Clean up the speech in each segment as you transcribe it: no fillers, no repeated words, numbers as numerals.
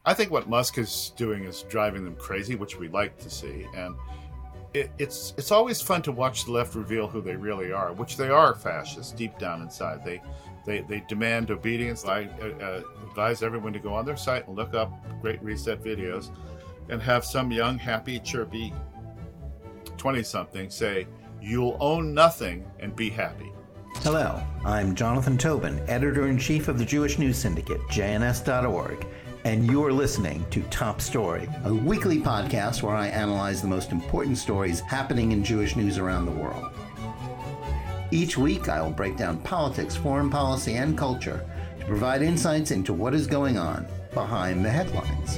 I think what Musk is doing is driving them crazy, which we like to see. And it's always fun to watch the left reveal who they really are, which they are fascists deep down inside. They demand obedience. I advise everyone to go on their site and look up Great Reset videos and have some young, happy, chirpy 20-something say, "You'll own nothing and be happy." Hello, I'm Jonathan Tobin, editor-in-chief of the Jewish News Syndicate, JNS.org, and you're listening to Top Story, a weekly podcast where I analyze the most important stories happening in Jewish news around the world. Each week, I will break down politics, foreign policy, and culture to provide insights into what is going on behind the headlines.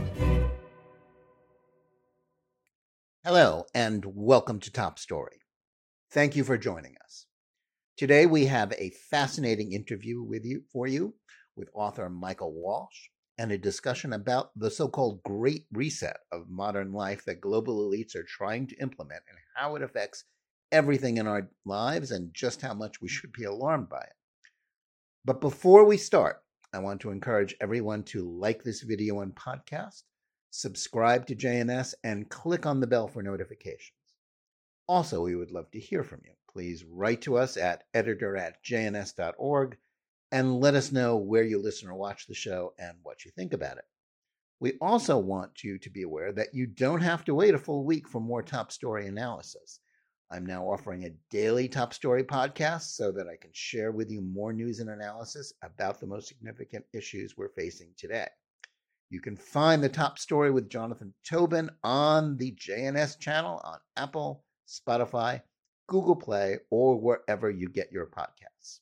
Hello, and welcome to Top Story. Thank you for joining us. Today, we have a fascinating interview for you with author Michael Walsh and a discussion about the so-called Great Reset of modern life that global elites are trying to implement and how it affects everything in our lives and just how much we should be alarmed by it. But before we start, I want to encourage everyone to like this video and podcast, subscribe to JNS, and click on the bell for notifications. Also, we would love to hear from you. Please write to us at editor@jns.org and let us know where you listen or watch the show and what you think about it. We also want you to be aware that you don't have to wait a full week for more Top Story analysis. I'm now offering a daily Top Story podcast so that I can share with you more news and analysis about the most significant issues we're facing today. You can find the Top Story with Jonathan Tobin on the JNS channel on Apple, Spotify, Google Play, or wherever you get your podcasts.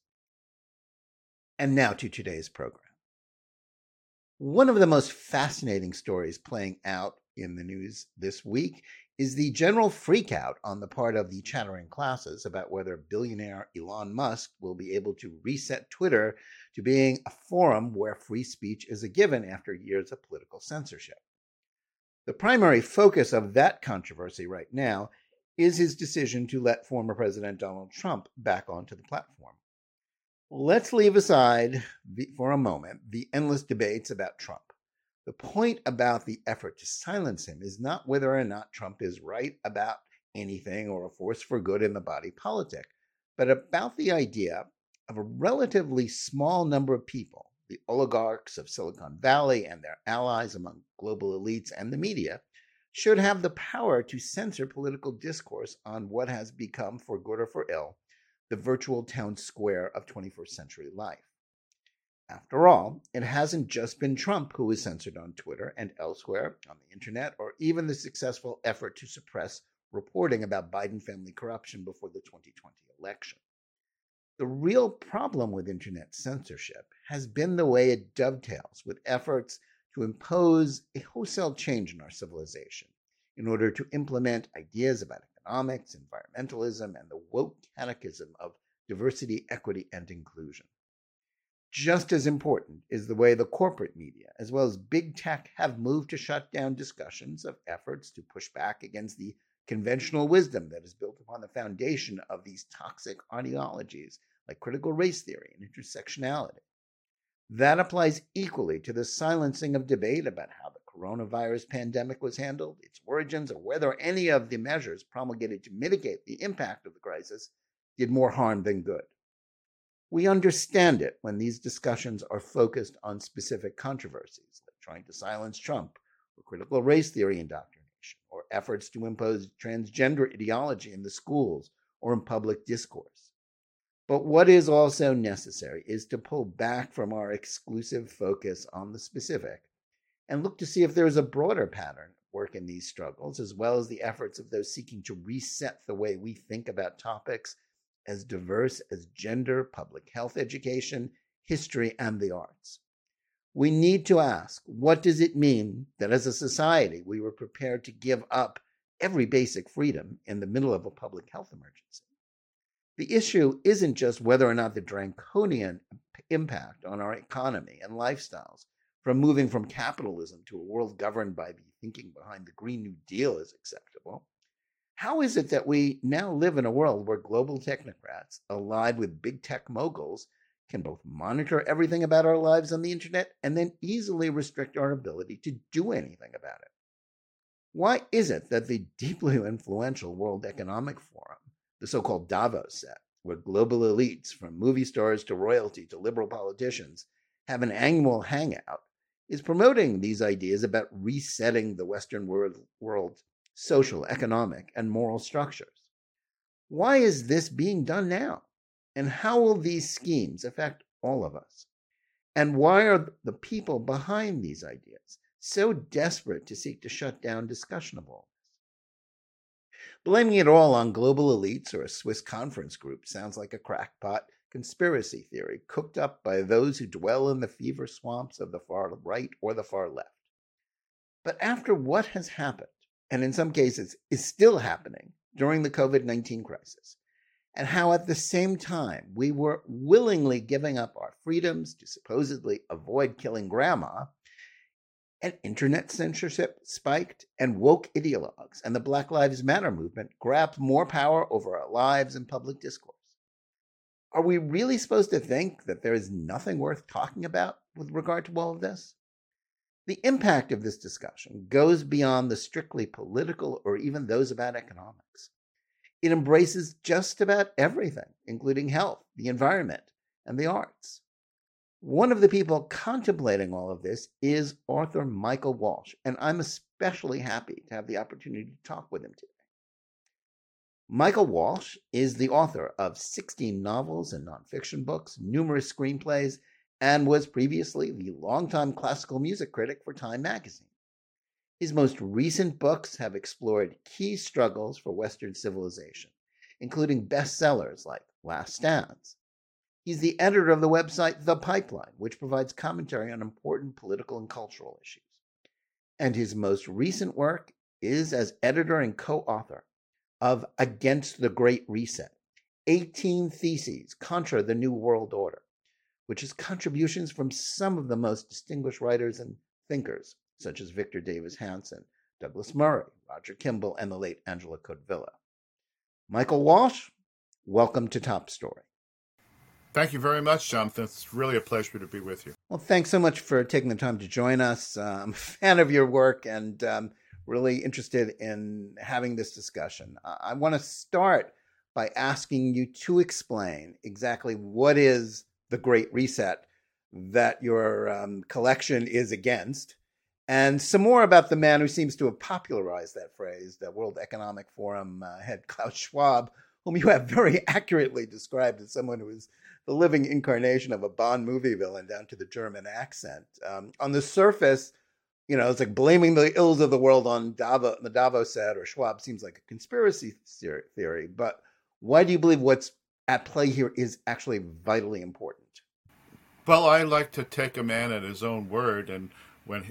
And now to today's program. One of the most fascinating stories playing out in the news this week is the general freakout on the part of the chattering classes about whether billionaire Elon Musk will be able to reset Twitter to being a forum where free speech is a given after years of political censorship. The primary focus of that controversy right now is his decision to let former President Donald Trump back onto the platform. Let's leave aside for a moment the endless debates about Trump. The point about the effort to silence him is not whether or not Trump is right about anything or a force for good in the body politic, but about the idea of a relatively small number of people, the oligarchs of Silicon Valley and their allies among global elites and the media, should have the power to censor political discourse on what has become, for good or for ill, the virtual town square of 21st century life. After all, it hasn't just been Trump who was censored on Twitter and elsewhere on the internet, or even the successful effort to suppress reporting about Biden family corruption before the 2020 election. The real problem with internet censorship has been the way it dovetails with efforts to impose a wholesale change in our civilization in order to implement ideas about economics, environmentalism, and the woke catechism of diversity, equity, and inclusion. Just as important is the way the corporate media, as well as big tech, have moved to shut down discussions of efforts to push back against the conventional wisdom that is built upon the foundation of these toxic ideologies like critical race theory and intersectionality. That applies equally to the silencing of debate about how the coronavirus pandemic was handled, its origins, or whether any of the measures promulgated to mitigate the impact of the crisis did more harm than good. We understand it when these discussions are focused on specific controversies, like trying to silence Trump, or critical race theory indoctrination, or efforts to impose transgender ideology in the schools or in public discourse. But what is also necessary is to pull back from our exclusive focus on the specific and look to see if there is a broader pattern at work in these struggles, as well as the efforts of those seeking to reset the way we think about topics as diverse as gender, public health education, history, and the arts. We need to ask, what does it mean that as a society we were prepared to give up every basic freedom in the middle of a public health emergency? The issue isn't just whether or not the draconian impact on our economy and lifestyles from moving from capitalism to a world governed by the thinking behind the Green New Deal is acceptable. How is it that we now live in a world where global technocrats, allied with big tech moguls, can both monitor everything about our lives on the internet and then easily restrict our ability to do anything about it. Why is it that the deeply influential World Economic Forum, the so-called Davos set, where global elites from movie stars to royalty to liberal politicians have an annual hangout, is promoting these ideas about resetting the Western world's social, economic, and moral structures? Why is this being done now? And how will these schemes affect all of us? And why are the people behind these ideas so desperate to seek to shut down discussion of all this? Blaming it all on global elites or a Swiss conference group sounds like a crackpot conspiracy theory cooked up by those who dwell in the fever swamps of the far right or the far left. But after what has happened, and in some cases is still happening during the COVID-19 crisis, and how at the same time we were willingly giving up our freedoms to supposedly avoid killing grandma, and internet censorship spiked, and woke ideologues and the Black Lives Matter movement grabbed more power over our lives and public discourse. Are we really supposed to think that there is nothing worth talking about with regard to all of this? The impact of this discussion goes beyond the strictly political or even those about economics. It embraces just about everything, including health, the environment, and the arts. One of the people contemplating all of this is author Michael Walsh, and I'm especially happy to have the opportunity to talk with him today. Michael Walsh is the author of 16 novels and nonfiction books, numerous screenplays, and was previously the longtime classical music critic for Time magazine. His most recent books have explored key struggles for Western civilization, including bestsellers like Last Stands. He's the editor of the website The Pipeline, which provides commentary on important political and cultural issues. And his most recent work is as editor and co-author of Against the Great Reset, 18 Theses Contra the New World Order, which is contributions from some of the most distinguished writers and thinkers, such as Victor Davis Hanson, Douglas Murray, Roger Kimball, and the late Angela Codevilla. Michael Walsh, welcome to Top Story. Thank you very much, Jonathan. It's really a pleasure to be with you. Well, thanks so much for taking the time to join us. I'm a fan of your work and really interested in having this discussion. I want to start by asking you to explain exactly what is the Great Reset that your collection is against, and some more about the man who seems to have popularized that phrase, the World Economic Forum head Klaus Schwab, whom you have very accurately described as someone who is the living incarnation of a Bond movie villain down to the German accent. On the surface, it's like blaming the ills of the world on the Davos set or Schwab seems like a conspiracy theory. But why do you believe what's at play here is actually vitally important? Well, I like to take a man at his own word, and when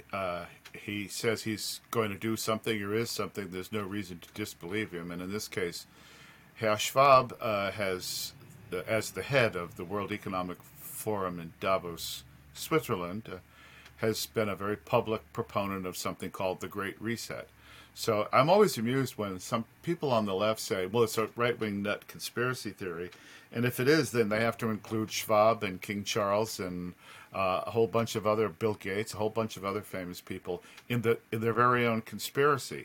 he says he's going to do something or is something, there's no reason to disbelieve him. And in this case, Herr Schwab has, as the head of the World Economic Forum in Davos, Switzerland, has been a very public proponent of something called the Great Reset. So I'm always amused when some people on the left say, well, it's a right-wing nut conspiracy theory. And if it is, then they have to include Schwab and King Charles and a whole bunch of other, Bill Gates, a whole bunch of other famous people in their very own conspiracy.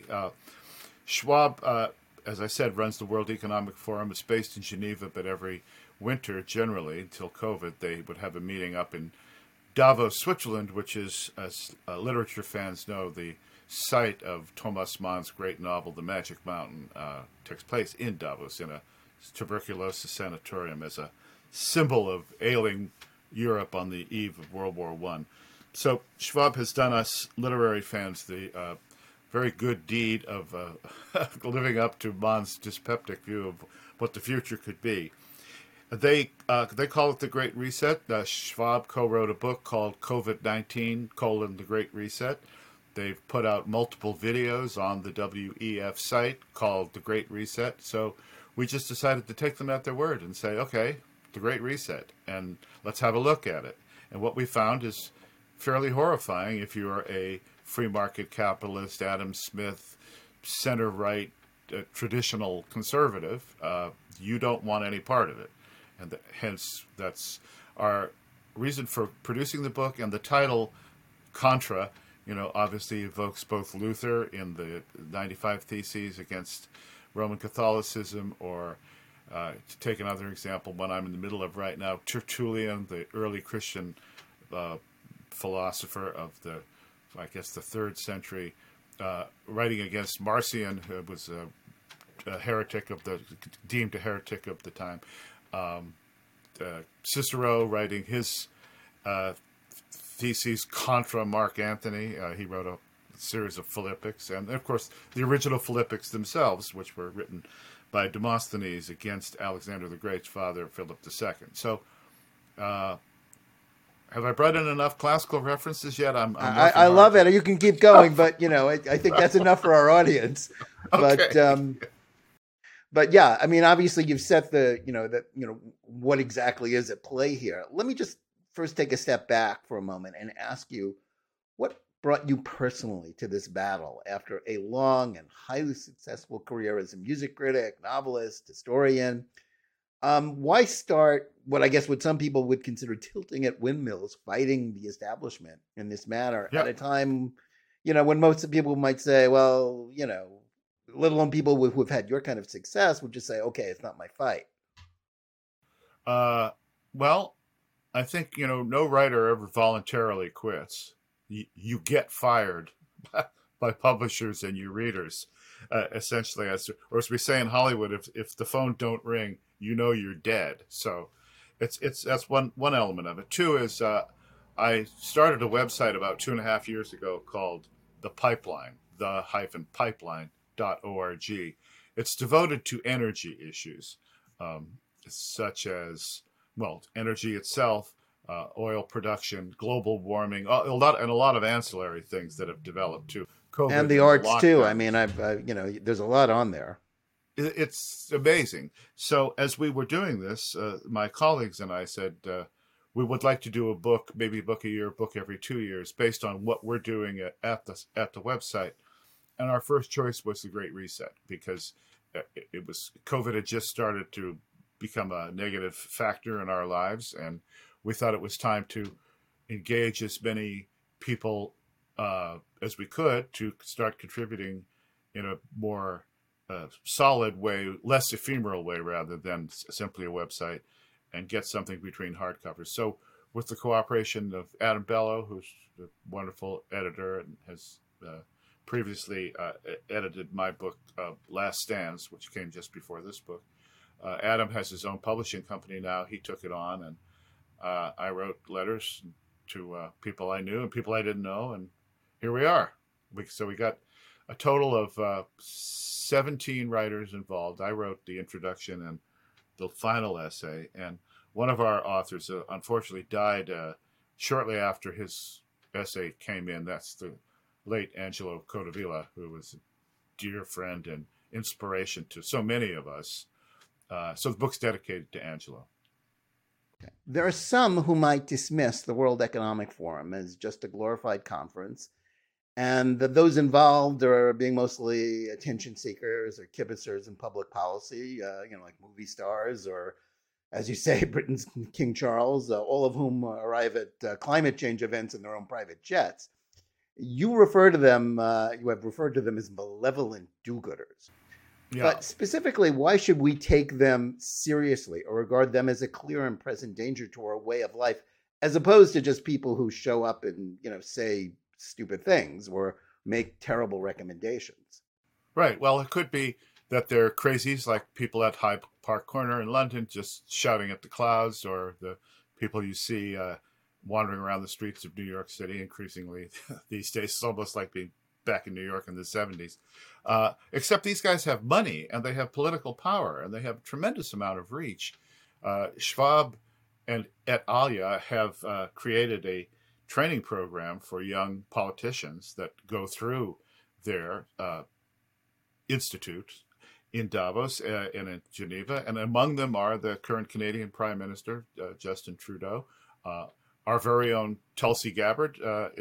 Schwab, as I said, runs the World Economic Forum. It's based in Geneva, but every winter, generally, until COVID, they would have a meeting up in Davos, Switzerland, which is, as literature fans know, the site of Thomas Mann's great novel, The Magic Mountain, takes place in Davos in a tuberculosis sanatorium as a symbol of ailing Europe on the eve of World War I. So Schwab has done us literary fans the very good deed of living up to Mann's dyspeptic view of what the future could be. They call it the Great Reset. Schwab co-wrote a book called COVID-19, the Great Reset. They've put out multiple videos on the WEF site called the Great Reset. So we just decided to take them at their word and say, okay, the Great Reset, and let's have a look at it. And what we found is fairly horrifying if you're a free market capitalist, Adam Smith, center-right, traditional conservative. You don't want any part of it. And hence, that's our reason for producing the book, and the title Contra, obviously evokes both Luther in the 95 Theses against Roman Catholicism, or to take another example, one I'm in the middle of right now, Tertullian, the early Christian philosopher of the 3rd century, writing against Marcion, who was a heretic deemed a heretic of the time. Cicero writing his theses contra Mark Antony. He wrote a series of Philippics, and of course the original Philippics themselves, which were written by Demosthenes against Alexander the Great's father, Philip II. So, have I brought in enough classical references yet? I love it. You can keep going, but I think that's enough for our audience. Okay. But yeah, I mean, obviously you've set what exactly is at play here. Let me just first take a step back for a moment and ask you, what brought you personally to this battle after a long and highly successful career as a music critic, novelist, historian? Why start what some people would consider tilting at windmills, fighting the establishment in this manner at a time, when most people might say, well, let alone people who've had your kind of success would just say, okay, it's not my fight. Well, I think, no writer ever voluntarily quits. You get fired by publishers and your readers, essentially. Or as we say in Hollywood, if the phone don't ring, you're dead. So that's one element of it. Two is I started a website about 2.5 years ago called The Pipeline, the-pipeline.org. It's devoted to energy issues, such as, energy itself, oil production, global warming, a lot of ancillary things that have developed too. COVID and the arts too. I mean, there's a lot on there. It's amazing. So as we were doing this, my colleagues and I said, we would like to do a book, maybe a book a year, book every 2 years, based on what we're doing at the website. And our first choice was The Great Reset, because COVID had just started to become a negative factor in our lives, and we thought it was time to engage as many people as we could to start contributing in a more solid way, less ephemeral way, rather than simply a website, and get something between hardcovers. So with the cooperation of Adam Bellow, who's a wonderful editor and has previously edited my book, Last Stands, which came just before this book. Adam has his own publishing company now. He took it on, and I wrote letters to people I knew and people I didn't know, and here we are. So we got a total of 17 writers involved. I wrote the introduction and the final essay, and one of our authors unfortunately died shortly after his essay came in. That's the late Angelo Codavilla, who was a dear friend and inspiration to so many of us. So the book's dedicated to Angelo. There are some who might dismiss the World Economic Forum as just a glorified conference, and that those involved are being mostly attention seekers or kibitzers in public policy, like movie stars or, as you say, Britain's King Charles, all of whom arrive at climate change events in their own private jets. You have referred to them as malevolent do-gooders. Yeah. But specifically, why should we take them seriously or regard them as a clear and present danger to our way of life, as opposed to just people who show up and, say stupid things or make terrible recommendations? Right. Well, it could be that they're crazies, like people at Hyde Park Corner in London just shouting at the clouds, or the people you see wandering around the streets of New York City increasingly these days. It's almost like being back in New York in the 70s. Except these guys have money, and they have political power, and they have a tremendous amount of reach. Schwab and et alia have created a training program for young politicians that go through their institute in Davos and in Geneva. And among them are the current Canadian Prime Minister, Justin Trudeau. Our very own Tulsi Gabbard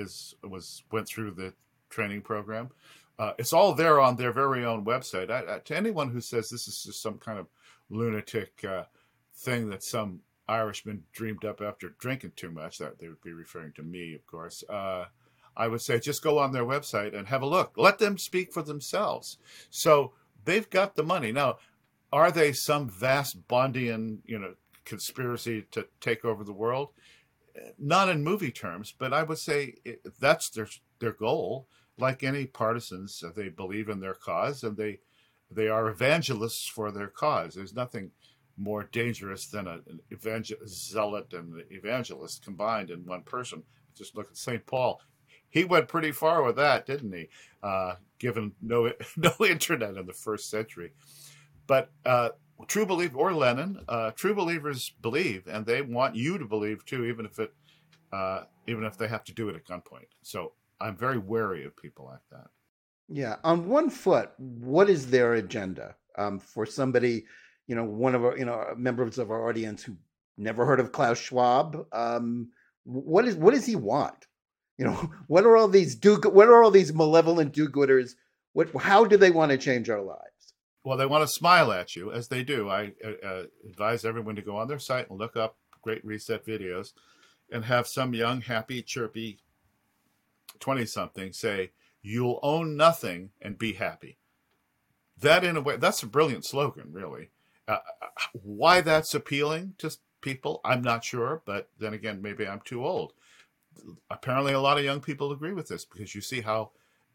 went through the training program. It's all there on their very own website. To anyone who says this is just some kind of lunatic thing that some Irishman dreamed up after drinking too much, that they would be referring to me, of course, I would say just go on their website and have a look. Let them speak for themselves. So they've got the money. Now, are they some vast Bondian, conspiracy to take over the world? Not in movie terms, but I would say that's their goal. Like any partisans, they believe in their cause, and they are evangelists for their cause. There's nothing more dangerous than an zealot and an evangelist combined in one person. Just look at St. Paul. He went pretty far with that, didn't he? Given no internet in the first century. But true belief, or Lenin, true believers believe, and they want you to believe too, even if they have to do it at gunpoint. So I'm very wary of people like that. Yeah. On one foot, what is their agenda? For somebody, one of our, members of our audience who never heard of Klaus Schwab, what does he want? What are all these malevolent do-gooders? How do they want to change our lives? Well, they want to smile at you, as they do. I advise everyone to go on their site and look up Great Reset videos and have some young, happy, chirpy 20-something say, "You'll own nothing and be happy." That, in a way, that's a brilliant slogan, really. Why that's appealing to people, I'm not sure. But then again, maybe I'm too old. Apparently, a lot of young people agree with this because you see how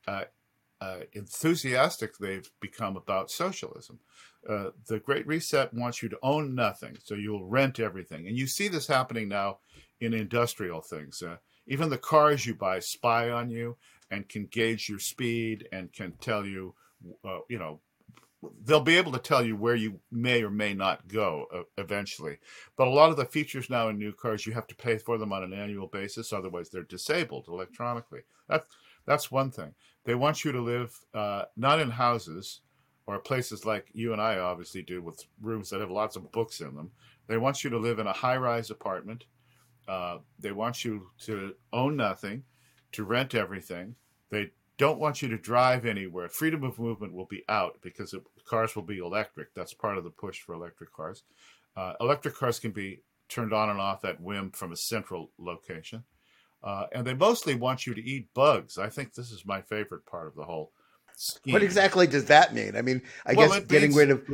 enthusiastic they've become about socialism. The Great Reset wants you to own nothing, so you'll rent everything. And you see this happening now in industrial things. Even the cars you buy spy on you and can gauge your speed and can tell you, they'll be able to tell you where you may or may not go eventually. But a lot of the features now in new cars, you have to pay for them on an annual basis. Otherwise, they're disabled electronically. That's one thing. They want you to live not in houses or places like you and I obviously do, with rooms that have lots of books in them. They want you to live in a high-rise apartment. They want you to own nothing, to rent everything. They don't want you to drive anywhere. Freedom of movement will be out because cars will be electric. That's part of the push for electric cars. Electric cars can be turned on and off at whim from a central location. And they mostly want you to eat bugs. I think this is my favorite part of the whole scheme. What exactly does that mean? I mean, I guess getting rid of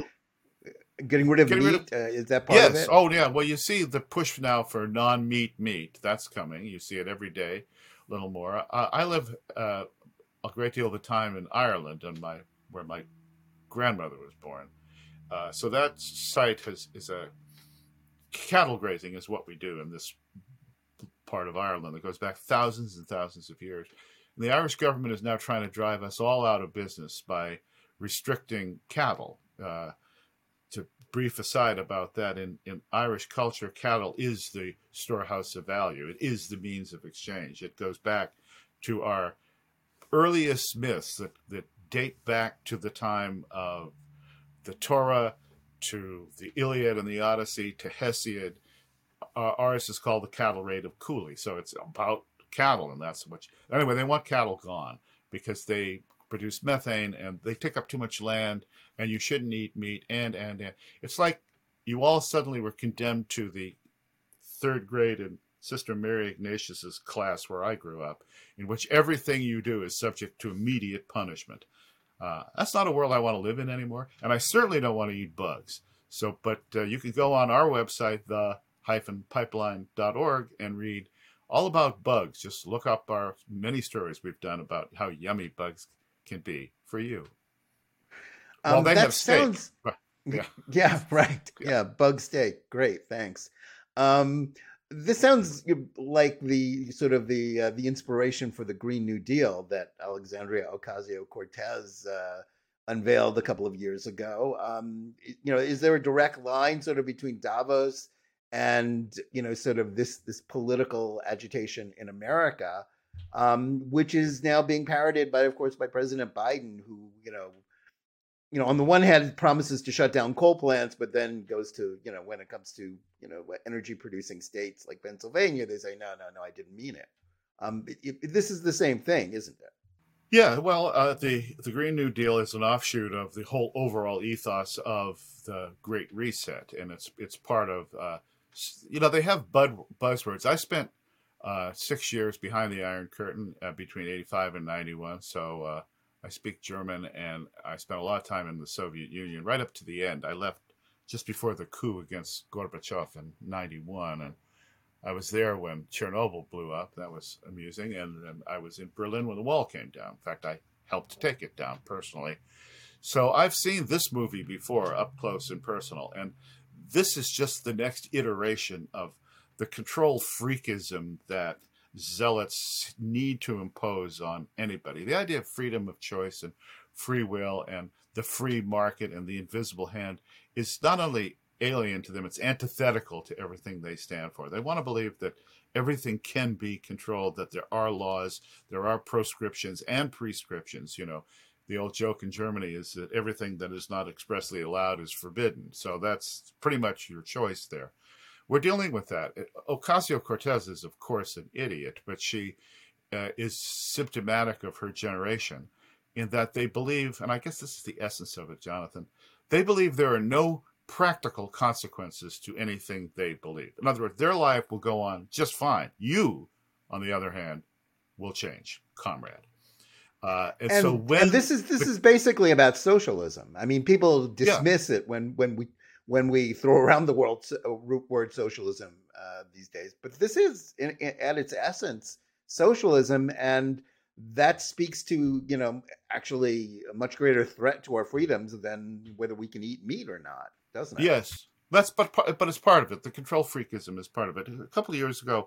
meat, is that part of it? Oh, yeah. Well, you see the push now for non-meat meat. That's coming. You see it every day, a little more. I live a great deal of the time in Ireland, where my grandmother was born. So that site is a cattle grazing is what we do in this part of Ireland that goes back thousands and thousands of years. And the Irish government is now trying to drive us all out of business by restricting cattle. To brief aside about that, in Irish culture, cattle is the storehouse of value. It is the means of exchange. It goes back to our earliest myths that date back to the time of the Torah, to the Iliad and the Odyssey, to Hesiod. Ours is called the cattle raid of Cooley. So it's about cattle, and that's much. Anyway, they want cattle gone because they produce methane and they take up too much land, and you shouldn't eat meat. And it's like you all suddenly were condemned to the third grade in Sister Mary Ignatius's class where I grew up, in which everything you do is subject to immediate punishment. That's not a world I want to live in anymore, and I certainly don't want to eat bugs. So, but you can go on our website, the-pipeline.org, and read all about bugs. Just look up our many stories we've done about how yummy bugs can be for you. Well, they have steak. Yeah, right. Yeah, bug steak. Great, thanks. This sounds like the sort of the inspiration for the Green New Deal that Alexandria Ocasio-Cortez unveiled a couple of years ago. Is there a direct line sort of between Davos and sort of this political agitation in America, which is now being parroted by President Biden, who on the one hand promises to shut down coal plants, but then goes to when it comes to energy producing states like Pennsylvania, they say no, I didn't mean it. This is the same thing, isn't it? Yeah, well, the Green New Deal is an offshoot of the whole overall ethos of the Great Reset, and it's part of They have buzzwords. I spent 6 years behind the Iron Curtain between 85 and 91. So I speak German, and I spent a lot of time in the Soviet Union right up to the end. I left just before the coup against Gorbachev in 91. And I was there when Chernobyl blew up. That was amusing. And I was in Berlin when the wall came down. In fact, I helped take it down personally. So I've seen this movie before, up close and personal. And this is just the next iteration of the control freakism that zealots need to impose on anybody. The idea of freedom of choice and free will and the free market and the invisible hand is not only alien to them, it's antithetical to everything they stand for. They want to believe that everything can be controlled, that there are laws, there are proscriptions and prescriptions. The old joke in Germany is that everything that is not expressly allowed is forbidden. So that's pretty much your choice there. We're dealing with that. Ocasio-Cortez is, of course, an idiot, but she is symptomatic of her generation in that they believe, and I guess this is the essence of it, Jonathan, they believe there are no practical consequences to anything they believe. In other words, their life will go on just fine. You, on the other hand, will change, comrade. And this is basically about socialism. I mean, people dismiss it when we throw around the word socialism these days. But this is, at its essence, socialism, and that speaks to actually a much greater threat to our freedoms than whether we can eat meat or not, doesn't it? Yes, but it's part of it. The control freakism is part of it. A couple of years ago,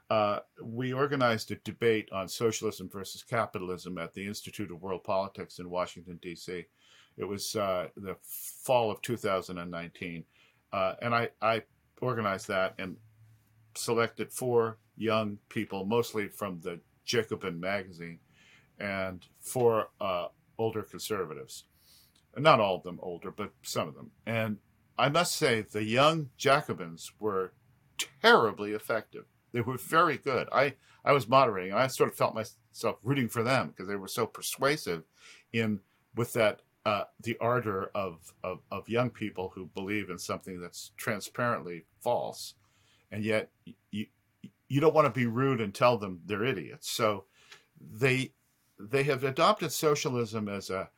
we organized a debate on socialism versus capitalism at the Institute of World Politics in Washington, D.C. It was the fall of 2019. And I organized that and selected 4 young people, mostly from the Jacobin magazine, and 4 older conservatives. Not all of them older, but some of them. And I must say, the young Jacobins were terribly effective. They were very good. I was moderating, and I sort of felt myself rooting for them because they were so persuasive with that the ardor of young people who believe in something that's transparently false, and yet you don't want to be rude and tell them they're idiots. So they have adopted socialism as a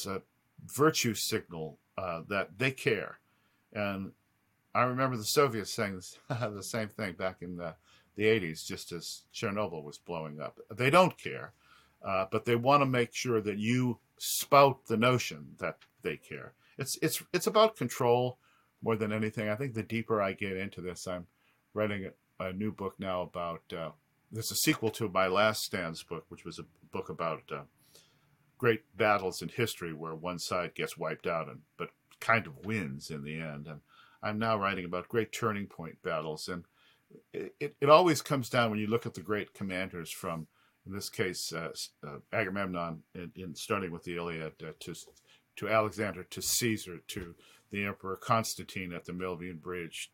virtue signal that they care. And I remember the Soviets saying the same thing back in the 80s, just as Chernobyl was blowing up. They don't care, but they want to make sure that you spout the notion that they care. It's about control more than anything. I think the deeper I get into this, I'm writing a new book now about, there's a sequel to my last Stands book, which was a book about great battles in history where one side gets wiped out but kind of wins in the end. And I'm now writing about great turning point battles. And it always comes down, when you look at the great commanders from, in this case, Agamemnon, in starting with the Iliad, to Alexander, to Caesar, to the Emperor Constantine at the Milvian Bridge,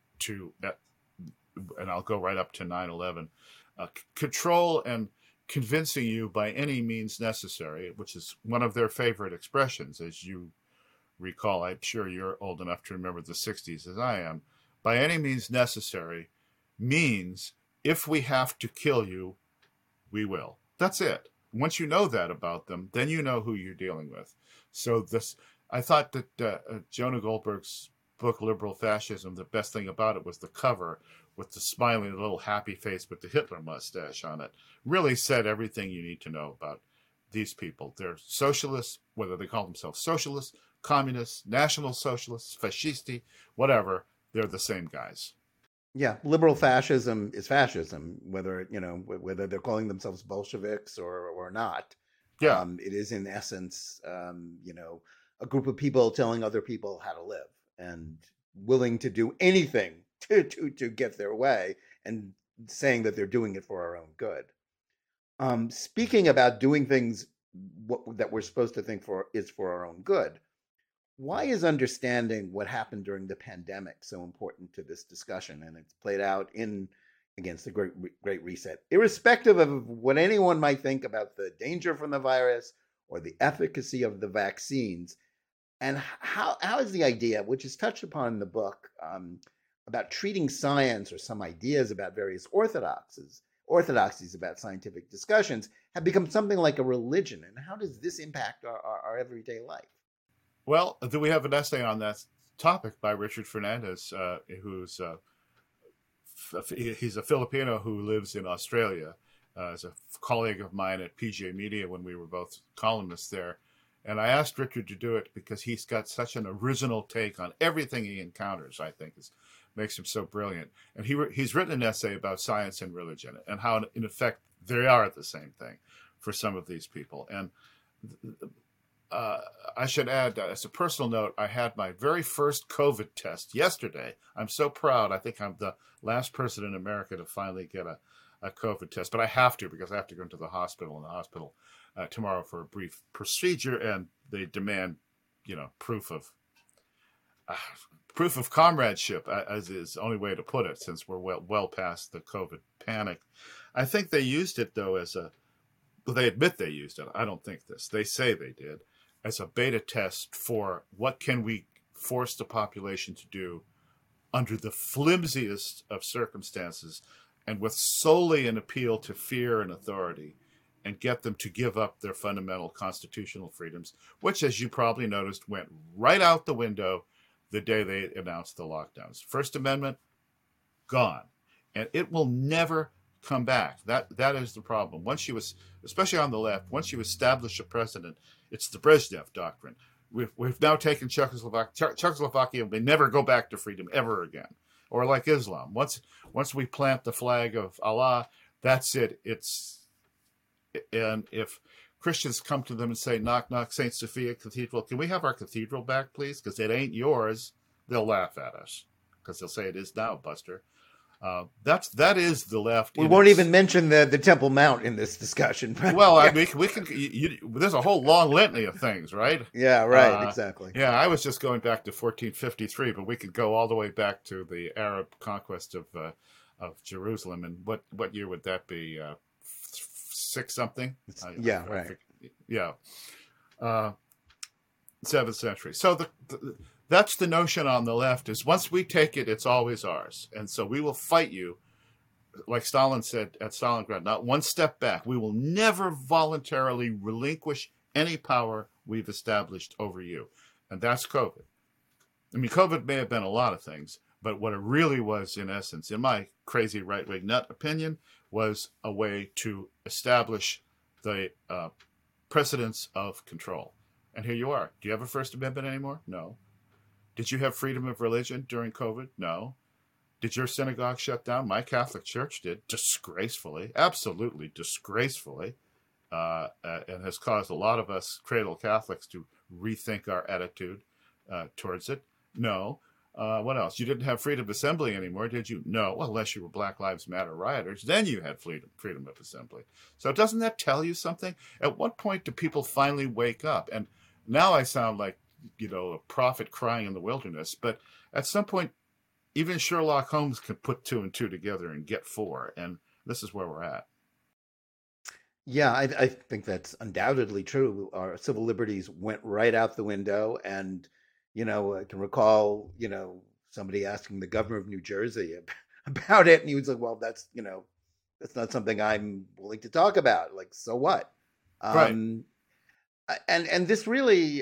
and I'll go right up to 9/11. Control and convincing you by any means necessary, which is one of their favorite expressions, as you recall. I'm sure you're old enough to remember the 60s as I am. By any means necessary means if we have to kill you, we will. That's it. Once you know that about them, then you know who you're dealing with. So I thought that Jonah Goldberg's book, Liberal Fascism, the best thing about it was the cover with the smiling little happy face with the Hitler mustache on it. Really said everything you need to know about these people. They're socialists, whether they call themselves socialists, communists, national socialists, fascisti, whatever, they're the same guys. Yeah, liberal fascism is fascism, whether they're calling themselves Bolsheviks or not. Yeah, it is in essence, a group of people telling other people how to live and willing to do anything to get their way, and saying that they're doing it for our own good. Speaking about doing things that we're supposed to think is for our own good, why is understanding what happened during the pandemic so important to this discussion? And it's played out against the Great Reset, irrespective of what anyone might think about the danger from the virus or the efficacy of the vaccines. And how is the idea, which is touched upon in the book, about treating science or some ideas about various orthodoxies about scientific discussions have become something like a religion. And how does this impact our everyday life? Well, do we have an essay on that topic by Richard Fernandez, who's he's a Filipino who lives in Australia, as a colleague of mine at PJ Media when we were both columnists there. And I asked Richard to do it because he's got such an original take on everything he encounters, I think makes him so brilliant. And he's written an essay about science and religion and how, in effect, they are the same thing for some of these people. And I should add, as a personal note, I had my very first COVID test yesterday. I'm so proud. I think I'm the last person in America to finally get a COVID test, but I have to because I have to go into the hospital tomorrow for a brief procedure, and they demand, proof of comradeship, as is the only way to put it, since we're well past the COVID panic. I think they used it though they admit they used it. I don't think this. They say they did as a beta test for what can we force the population to do under the flimsiest of circumstances and with solely an appeal to fear and authority, and get them to give up their fundamental constitutional freedoms, which, as you probably noticed, went right out the window the day they announced the lockdowns. First Amendment, gone. And it will never come back. That is the problem. Especially on the left, once you establish a precedent, it's the Brezhnev doctrine. We've now taken Czechoslovakia. Czechoslovakia may never go back to freedom ever again. Or like Islam, once we plant the flag of Allah, that's it. And if Christians come to them and say, "Knock, knock, St. Sophia Cathedral, can we have our cathedral back, please? Because it ain't yours," they'll laugh at us because they'll say, "It is now, Buster." That is the left. We won't even mention the Temple Mount in this discussion. Well, yeah. I mean, we can. There's a whole long litany of things, right? Yeah, right. Exactly. Yeah, I was just going back to 1453, but we could go all the way back to the Arab conquest of Jerusalem. And what year would that be? 6 something? Yeah, right. Yeah, 7th century. So that's the notion on the left, is once we take it, it's always ours. And so we will fight you, like Stalin said at Stalingrad, not one step back. We will never voluntarily relinquish any power we've established over you. And that's COVID. I mean, COVID may have been a lot of things, but what it really was, in essence, in my crazy right-wing nut opinion, was a way to establish the precedence of control. And here you are. Do you have a First Amendment anymore? No. Did you have freedom of religion during COVID? No. Did your synagogue shut down? My Catholic Church did, disgracefully, absolutely disgracefully, and has caused a lot of us cradle Catholics to rethink our attitude towards it. No. What else? You didn't have freedom of assembly anymore, did you? No. Well, unless you were Black Lives Matter rioters, then you had freedom of assembly. So doesn't that tell you something? At what point do people finally wake up? And now I sound like, a prophet crying in the wilderness, but at some point, even Sherlock Holmes can put 2 and 2 together and get 4, and this is where we're at. Yeah, I think that's undoubtedly true. Our civil liberties went right out the window, and I can recall somebody asking the governor of New Jersey about it, and he was like, "Well, that's not something I'm willing to talk about. Like, so what?" Right. And this really,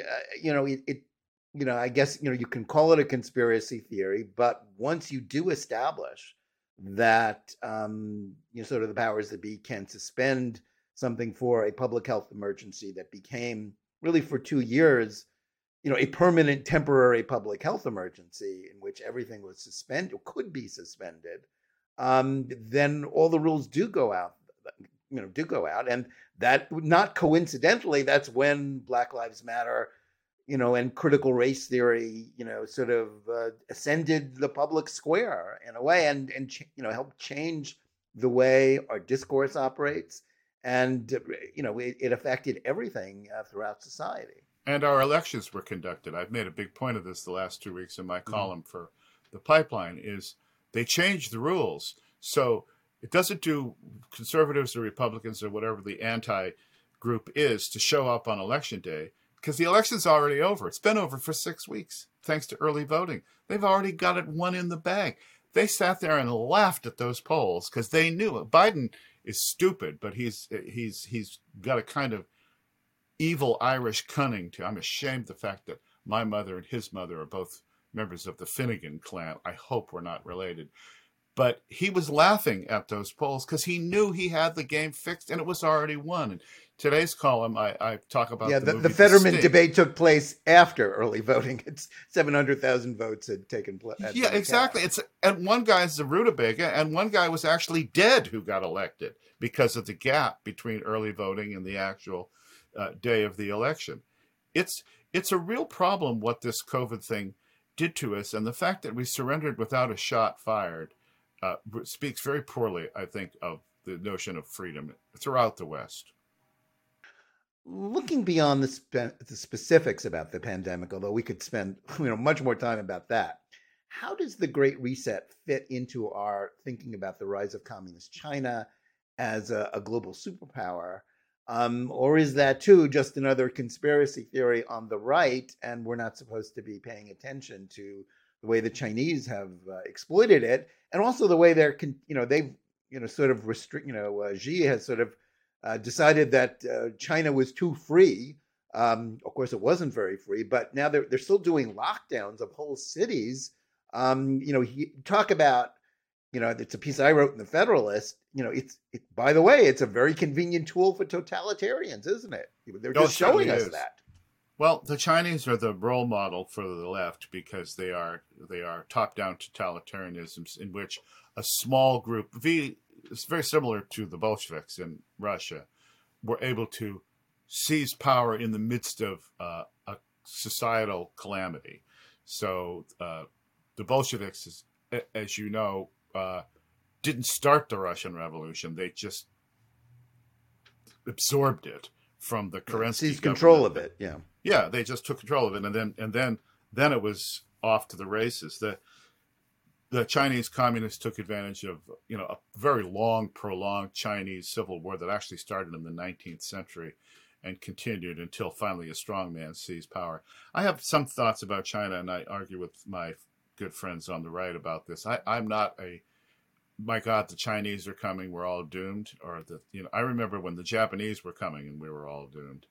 I guess, you can call it a conspiracy theory, but once you do establish that, sort of the powers that be can suspend something for a public health emergency that became really for 2 years, a permanent temporary public health emergency in which everything was suspended or could be suspended, then all the rules do go out. And that, not coincidentally, that's when Black Lives Matter, and critical race theory, sort of ascended the public square in a way, and helped change the way our discourse operates, and it affected everything throughout society. And our elections were conducted. I've made a big point of this the last 2 weeks in my column for the Pipeline. Is they changed the rules, so it doesn't do conservatives or Republicans or whatever the anti-group is to show up on election day, because the election's already over. It's been over for 6 weeks, thanks to early voting. They've already got it won in the bag. they sat there and laughed at those polls because they knew Biden is stupid, but he's got a kind of evil Irish cunning to. I'm ashamed of the fact that my mother and his mother are both members of the Finnegan clan. I hope we're not related. But he was laughing at those polls because he knew he had the game fixed and it was already won. And today's column, I talk about the Fetterman debate took place after early voting. It's 700,000 votes had taken place. Yeah, exactly. And one guy's a rutabaga, and one guy was actually dead who got elected because of the gap between early voting and the actual day of the election. It's a real problem what this COVID thing did to us, and the fact that we surrendered without a shot fired speaks very poorly, I think, of the notion of freedom throughout the West. Looking beyond the specifics about the pandemic, although we could spend much more time about that, how does the Great Reset fit into our thinking about the rise of communist China as a global superpower? Or is that too just another conspiracy theory on the right, and we're not supposed to be paying attention to the way the Chinese have exploited it, and also the way they've sort of restrict. Xi has sort of decided that China was too free. Of course, it wasn't very free, but now they're still doing lockdowns of whole cities. Talk about. It's a piece I wrote in the Federalist. By the way, it's a very convenient tool for totalitarians, isn't it? They're just showing us that. Well, the Chinese are the role model for the left because they are top-down totalitarianisms in which a small group, it's very similar to the Bolsheviks in Russia, were able to seize power in the midst of a societal calamity. So the Bolsheviks, as you know, didn't start the Russian Revolution. They just absorbed it from the Kerensky seized control of it. Yeah, they just took control of it, and then it was off to the races. The Chinese communists took advantage of a very long, prolonged Chinese civil war that actually started in the 19th century and continued until finally a strongman seized power. I have some thoughts about China, and I argue with my good friends on the right about this. I'm not my God, the Chinese are coming, we're all doomed. Or I remember when the Japanese were coming and we were all doomed.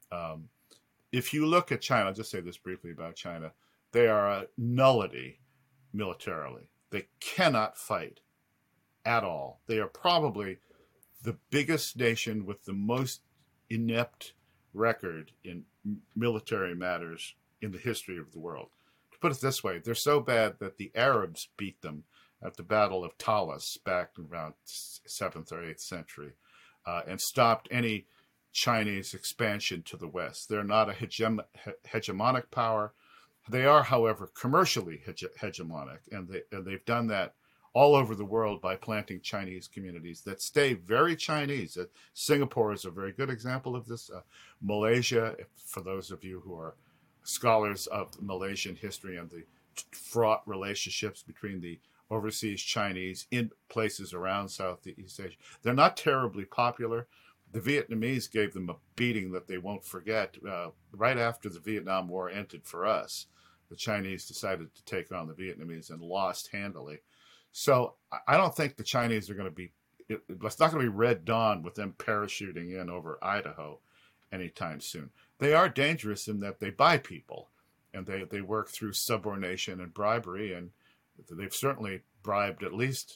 If you look at China, I'll just say this briefly about China. They are a nullity militarily. They cannot fight at all. They are probably the biggest nation with the most inept record in military matters in the history of the world. To put it this way, they're so bad that the Arabs beat them at the Battle of Talas back around 7th or 8th century and stopped any Chinese expansion to the West. They're not a hegemonic power. They are, however, commercially hegemonic, and they've done that all over the world by planting Chinese communities that stay very Chinese. Singapore is a very good example of this. Malaysia, for those of you who are scholars of Malaysian history and the fraught relationships between the overseas Chinese in places around Southeast Asia, they're not terribly popular. The Vietnamese gave them a beating that they won't forget. Right after the Vietnam War ended for us, the Chinese decided to take on the Vietnamese and lost handily. So I don't think the Chinese are going to be, it's not going to be Red Dawn with them parachuting in over Idaho anytime soon. They are dangerous in that they buy people and they work through subordination and bribery, and they've certainly bribed at least,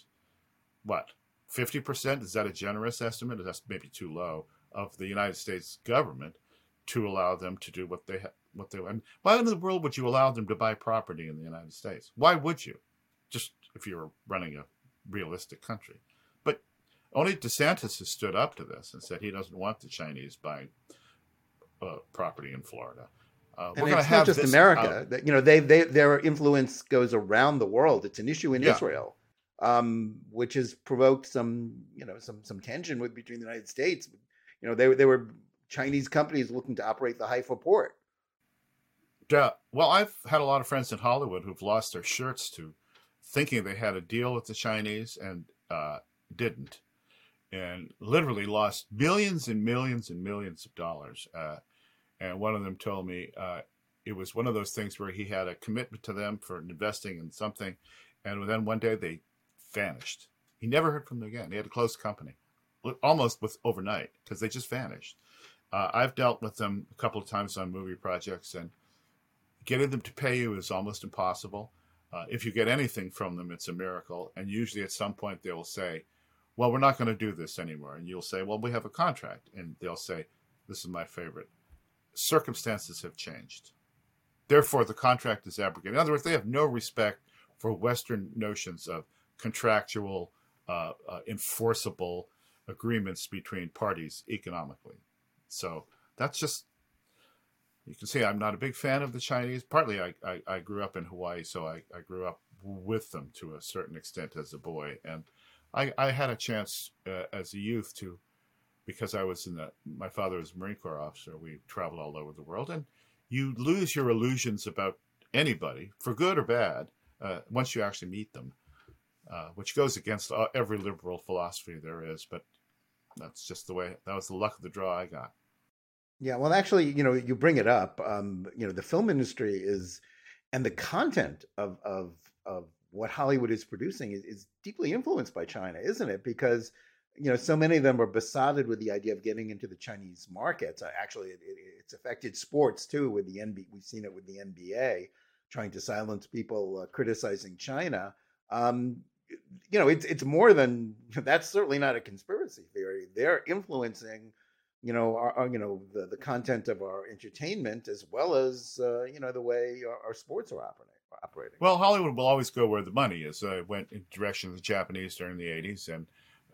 50%? Is that a generous estimate? That's maybe too low, of the United States government to allow them to do what they want. Why in the world would you allow them to buy property in the United States? Why would you? Just if you were running a realistic country. But only DeSantis has stood up to this and said he doesn't want the Chinese buying property in Florida. And it's not just America. Their influence goes around the world. It's an issue in Israel, which has provoked some tension between the United States. They were Chinese companies looking to operate the Haifa port. Yeah. Well, I've had a lot of friends in Hollywood who've lost their shirts to thinking they had a deal with the Chinese and didn't, and literally lost millions and millions and millions of dollars. And one of them told me it was one of those things where he had a commitment to them for investing in something, And then one day they vanished. He never heard from them again. He had to close the company almost with overnight because they just vanished. I've dealt with them a couple of times on movie projects, and getting them to pay you is almost impossible. If you get anything from them, it's a miracle. And usually at some point they will say, well, we're not going to do this anymore. And you'll say, well, we have a contract. And they'll say, this is my favorite. Circumstances have changed. Therefore, the contract is abrogated. In other words, they have no respect for Western notions of contractual, enforceable agreements between parties economically. So that's just, you can see I'm not a big fan of the Chinese. Partly I grew up in Hawaii, so I grew up with them to a certain extent as a boy. And I had a chance as a youth to, because I was my father was a Marine Corps officer, we traveled all over the world. And you lose your illusions about anybody, for good or bad, once you actually meet them, which goes against every liberal philosophy there is. But that's just the way, that was the luck of the draw I got. Yeah, well, actually, you bring it up. The film industry is, and the content of what Hollywood is producing is deeply influenced by China, isn't it? Because so many of them are besotted with the idea of getting into the Chinese markets. Actually, it's affected sports too. With the NBA, we've seen it with the NBA trying to silence people criticizing China. It's more than that's. Certainly not a conspiracy theory. They're influencing the content of our entertainment as well as the way our sports are operating. Well, Hollywood will always go where the money is. I went in the direction of the Japanese during the 80s, and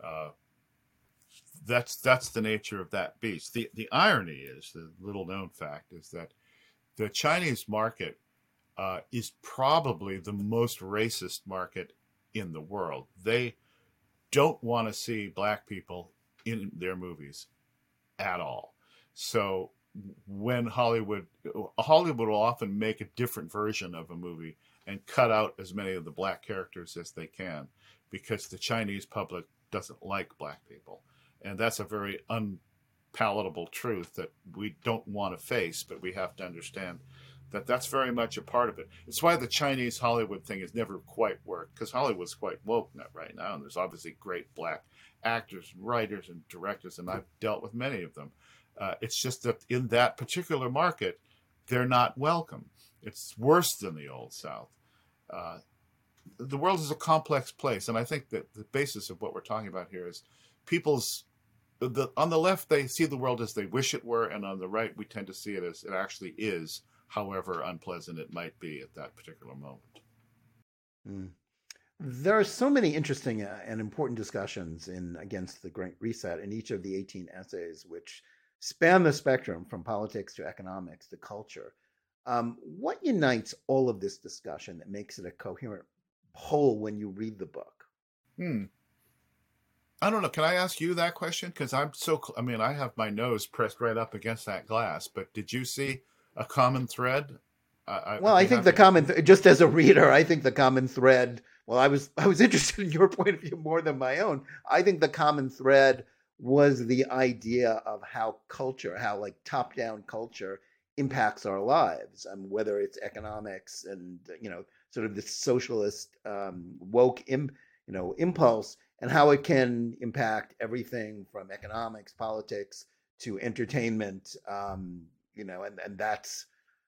that's the nature of that beast. The irony is, the little known fact is that the Chinese market is probably the most racist market in the world. They don't want to see black people in their movies at all. So when Hollywood will often make a different version of a movie and cut out as many of the black characters as they can, because the Chinese public doesn't like black people. And that's a very unpalatable truth that we don't want to face, but we have to understand that that's very much a part of it. It's why the Chinese Hollywood thing has never quite worked, because Hollywood's quite woke right now, and there's obviously great black actors, writers, and directors, and I've dealt with many of them. It's just that in that particular market, they're not welcome. It's worse than the Old South. The world is a complex place, and I think that the basis of what we're talking about here is on the left, they see the world as they wish it were, and on the right, we tend to see it as it actually is, however unpleasant it might be at that particular moment. Mm. There are so many interesting and important discussions against the Great Reset in each of the 18 essays, which span the spectrum from politics to economics to culture. What unites all of this discussion that makes it a coherent whole when you read the book? I don't know. Can I ask you that question? Because I have my nose pressed right up against that glass, but did you see a common thread? I think the common, just as a reader, I think the common thread, well, I was interested in your point of view more than my own. I think the common thread was the idea of how culture, how like top-down culture impacts our lives, whether it's economics and, sort of this socialist woke impulse, and how it can impact everything from economics, politics to entertainment, and that's,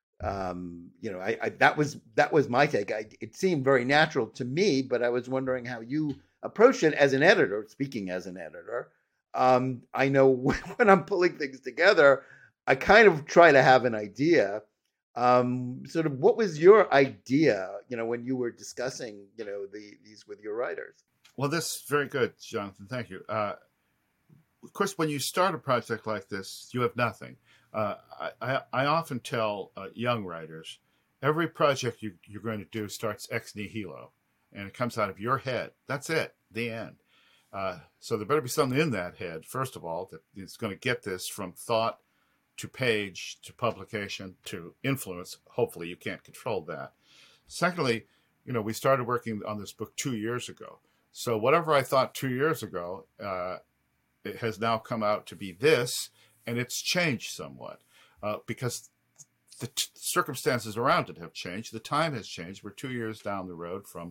that was my take. It seemed very natural to me, but I was wondering how you approached it as an editor. Speaking as an editor, I know when I'm pulling things together, I kind of try to have an idea. Sort of, what was your idea? When you were discussing, these with your writers. Well, this is very good, Jonathan. Thank you. Of course, when you start a project like this, you have nothing. I often tell young writers, every project you're going to do starts ex nihilo, and it comes out of your head. That's it, the end. So there better be something in that head, first of all, that is going to get this from thought to page to publication to influence. Hopefully you can't control that. Secondly, we started working on this book 2 years ago. So whatever I thought 2 years ago, it has now come out to be this, and it's changed somewhat because the circumstances around it have changed. The time has changed. We're 2 years down the road from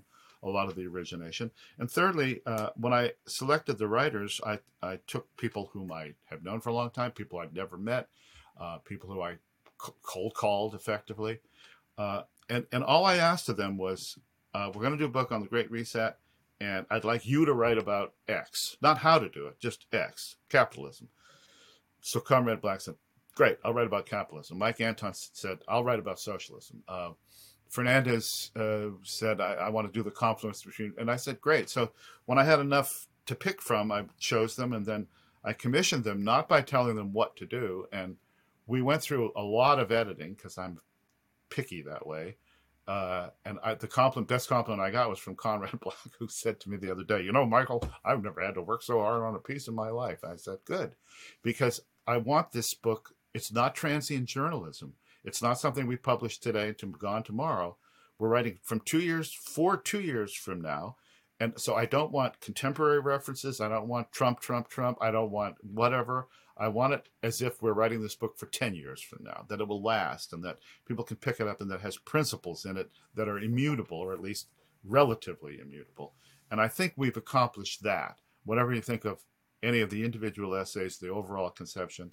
a lot of the origination. And thirdly, when I selected the writers, I took people whom I have known for a long time, people I'd never met, people who I cold called effectively. And all I asked of them was, we're going to do a book on the Great Reset, and I'd like you to write about X. Not how to do it, just X, capitalism. So Comrade Black said, great, I'll write about capitalism. Mike Anton said, I'll write about socialism. Fernandez said, I want to do the confluence between, and I said, great. So when I had enough to pick from, I chose them, and then I commissioned them, not by telling them what to do. And we went through a lot of editing, because I'm picky that way. And the best compliment I got was from Conrad Black, who said to me the other day, you know, Michael, I've never had to work so hard on a piece in my life. I said, good, because I want this book. It's not transient journalism. It's not something we publish today to gone tomorrow. We're writing from 2 years from now. And so I don't want contemporary references. I don't want Trump. I don't want whatever. I want it as if we're writing this book for 10 years from now, that it will last and that people can pick it up and that it has principles in it that are immutable, or at least relatively immutable. And I think we've accomplished that. Whatever you think of any of the individual essays, the overall conception,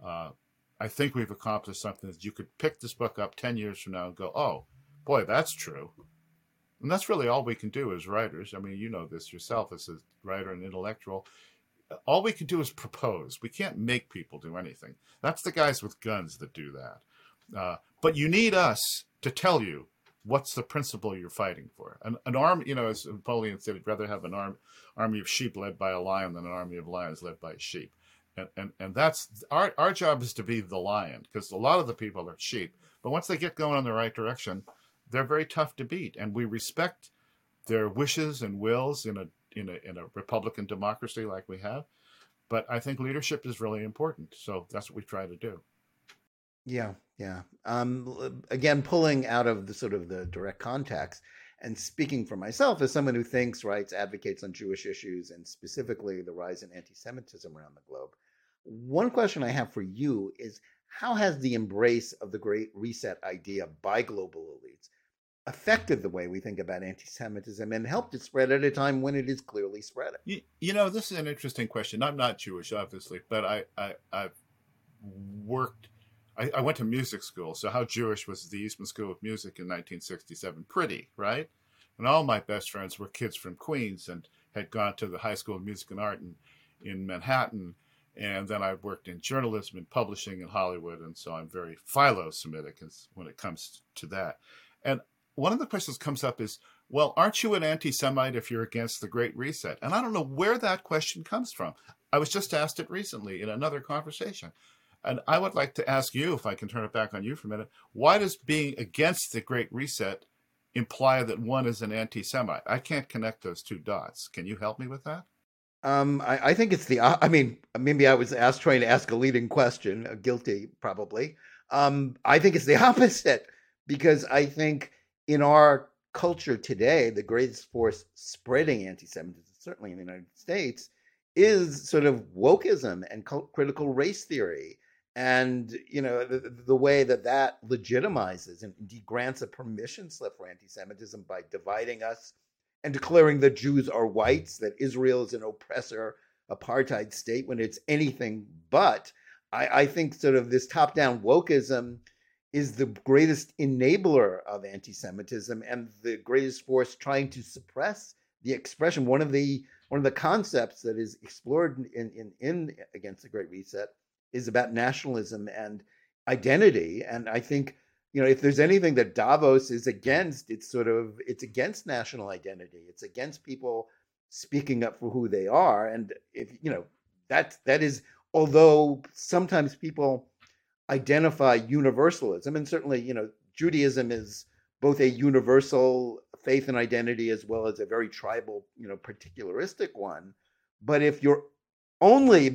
I think we've accomplished something that you could pick this book up 10 years from now and go, oh, boy, that's true. And that's really all we can do as writers. I mean, you know this yourself as a writer and intellectual. All we can do is propose. We can't make people do anything. That's the guys with guns that do that. But you need us to tell you what's the principle you're fighting for. An army, you know, as Napoleon said, he'd rather have an army of sheep led by a lion than an army of lions led by sheep. And that's our job, is to be the lion, because a lot of the people are sheep. But once they get going in the right direction, they're very tough to beat. And we respect their wishes and wills in a Republican democracy like we have. But I think leadership is really important. So that's what we try to do. Yeah. Again, pulling out of the sort of the direct context and speaking for myself as someone who thinks, writes, advocates on Jewish issues, and specifically the rise in anti-Semitism around the globe. One question I have for you is, how has the embrace of the Great Reset idea by global elites affected the way we think about anti-Semitism and helped it spread at a time when it is clearly spreading? You know, this is an interesting question. I'm not Jewish, obviously, but I've worked. I went to music school, so how Jewish was the Eastman School of Music in 1967? Pretty, right? And all my best friends were kids from Queens and had gone to the High School of Music and Art in Manhattan. And then I worked in journalism and publishing in Hollywood, and so I'm very philo-Semitic when it comes to that. And one of the questions comes up is, well, aren't you an anti-Semite if you're against the Great Reset? And I don't know where that question comes from. I was just asked it recently in another conversation. And I would like to ask you, if I can turn it back on you for a minute, why does being against the Great Reset imply that one is an anti-Semite? I can't connect those two dots. Can you help me with that? I think it's I mean, maybe I was trying to ask a leading question, guilty probably. I think it's the opposite, because I think in our culture today, the greatest force spreading anti-Semitism, certainly in the United States, is sort of wokeism and critical race theory. And, you know, the way that legitimizes and indeed grants a permission slip for anti-Semitism by dividing us and declaring that Jews are whites, that Israel is an oppressor, apartheid state, when it's anything but. I think sort of this top-down wokeism is the greatest enabler of anti-Semitism and the greatest force trying to suppress the expression. One of the concepts that is explored in Against the Great Reset is about nationalism and identity. And I think, you know, if there's anything that Davos is against, it's against national identity. It's against people speaking up for who they are. And if, you know, that is, although sometimes people identify universalism, and certainly, you know, Judaism is both a universal faith and identity as well as a very tribal, you know, particularistic one. But if you're only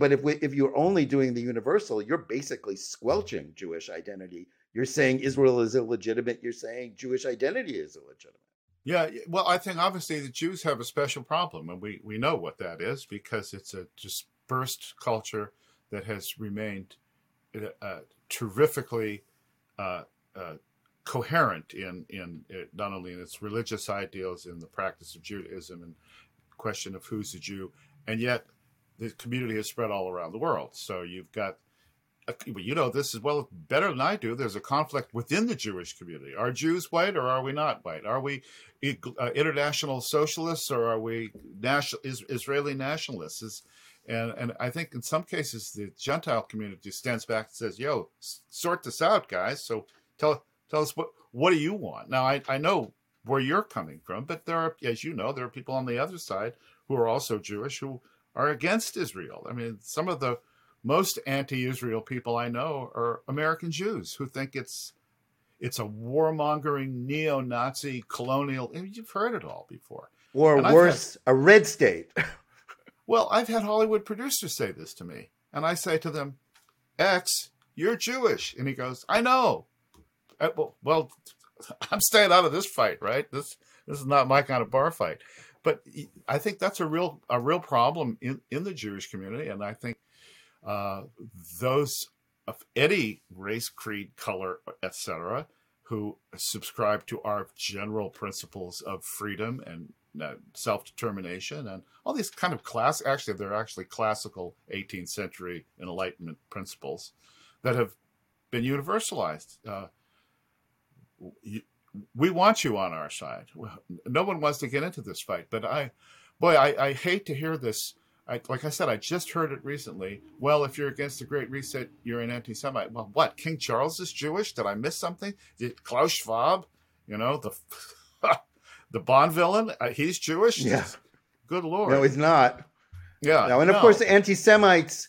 doing the universal, you're basically squelching Jewish identity. You're saying Israel is illegitimate. You're saying Jewish identity is illegitimate. Yeah, well, I think obviously the Jews have a special problem, and we know what that is, because it's a dispersed culture that has remained terrifically coherent in not only in its religious ideals, in the practice of Judaism, and question of who's a Jew, and yet the community has spread all around the world. So you've got, you know this as well better than I do. There's a conflict within the Jewish community. Are Jews white or are we not white? Are we international socialists or are we Israeli nationalists? And I think in some cases the Gentile community stands back and says, "Yo, sort this out, guys. So tell us what do you want?" Now I know where you're coming from, but there are, as you know, there are people on the other side who are also Jewish who are against Israel. I mean, some of the most anti-Israel people I know are American Jews who think it's a warmongering, neo-Nazi, colonial. You've heard it all before. Or worse, a red state. Well, I've had Hollywood producers say this to me, and I say to them, "X, you're Jewish," and he goes, "I know." Well, I'm staying out of this fight, right? This is not my kind of bar fight. But I think that's a real problem in the Jewish community, and I think those of any race, creed, color, etc., who subscribe to our general principles of freedom and self-determination and all these kind of they're actually classical 18th century Enlightenment principles that have been universalized. We want you on our side. No one wants to get into this fight, but I hate to hear this. Like I said, I just heard it recently. Well, if you're against the Great Reset, you're an anti-Semite. Well, what? King Charles is Jewish? Did I miss something? Did Klaus Schwab, the Bond villain, he's Jewish? Yeah. Good Lord. No, he's not. Yeah. No, and of course, the anti-Semites,